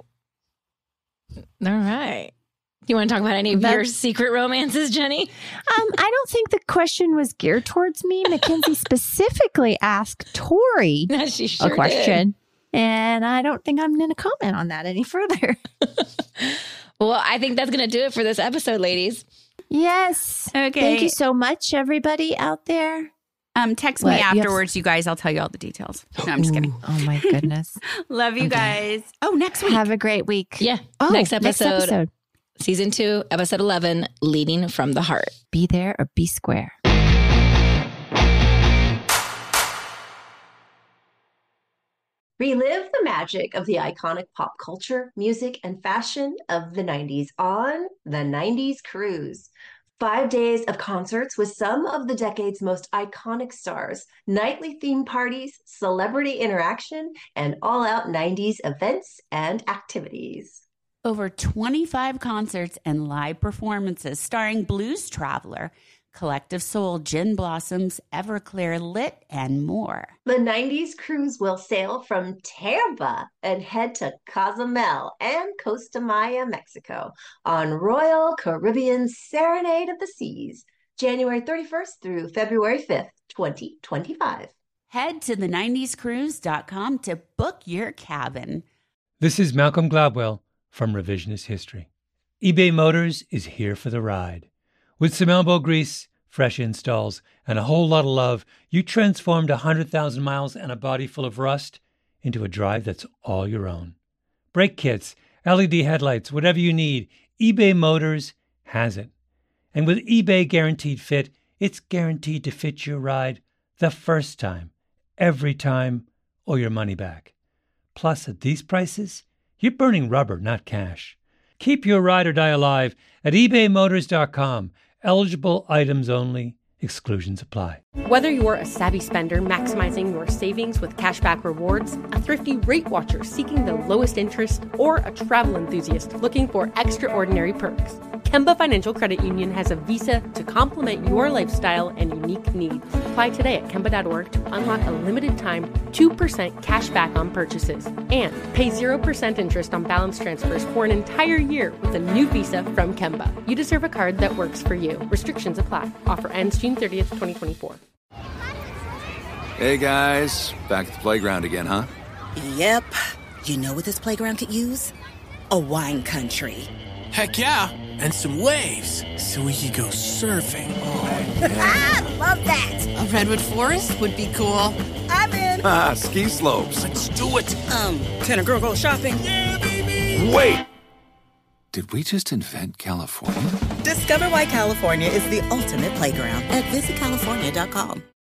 right. Do you want to talk about any of your secret romances, Jenny? I don't think the question was geared towards me. Mackenzie specifically asked Tori a question. And I don't think I'm going to comment on that any further. Well, I think that's going to do it for this episode, ladies. Yes. Okay. Thank you so much, everybody out there. Text me afterwards, you guys. I'll tell you all the details. No, I'm just kidding. Oh, my goodness. Love you guys. Oh, next week. Have a great week. Yeah. Oh, next episode. Season 2, episode 11, Leading from the Heart. Be there or be square. Relive the magic of the iconic pop culture, music, and fashion of the 90s on the 90s Cruise. 5 days of concerts with some of the decade's most iconic stars, nightly theme parties, celebrity interaction, and all-out 90s events and activities. Over 25 concerts and live performances starring Blues Traveler, Collective Soul, Gin Blossoms, Everclear, Lit, and more. The 90s Cruise will sail from Tampa and head to Cozumel and Costa Maya, Mexico on Royal Caribbean Serenade of the Seas, January 31st through February 5th, 2025. Head to the90scruise.com to book your cabin. This is Malcolm Gladwell from Revisionist History. eBay Motors is here for the ride. With some elbow grease, fresh installs, and a whole lot of love, you transformed 100,000 miles and a body full of rust into a drive that's all your own. Brake kits, LED headlights, whatever you need, eBay Motors has it. And with eBay Guaranteed Fit, it's guaranteed to fit your ride the first time, every time, or your money back. Plus, at these prices, you're burning rubber, not cash. Keep your ride or die alive at ebaymotors.com. Eligible items only. Exclusions apply. Whether you're a savvy spender maximizing your savings with cashback rewards, a thrifty rate watcher seeking the lowest interest, or a travel enthusiast looking for extraordinary perks, Kemba Financial Credit Union has a visa to complement your lifestyle and unique needs. Apply today at Kemba.org to unlock a limited time 2% cash back on purchases and pay 0% interest on balance transfers for an entire year with a new visa from Kemba. You deserve a card that works for you. Restrictions apply. Offer ends June 30th, 2024. Hey guys, back at the playground again, huh? Yep. You know what this playground could use? A wine country. Heck yeah, and some waves so we could go surfing. Oh, yeah. Love that. A redwood forest would be cool. I'm in. Ski slopes. Let's do it. Can a girl go shopping? Yeah, baby. Wait! Did we just invent California? Discover why California is the ultimate playground at visitcalifornia.com.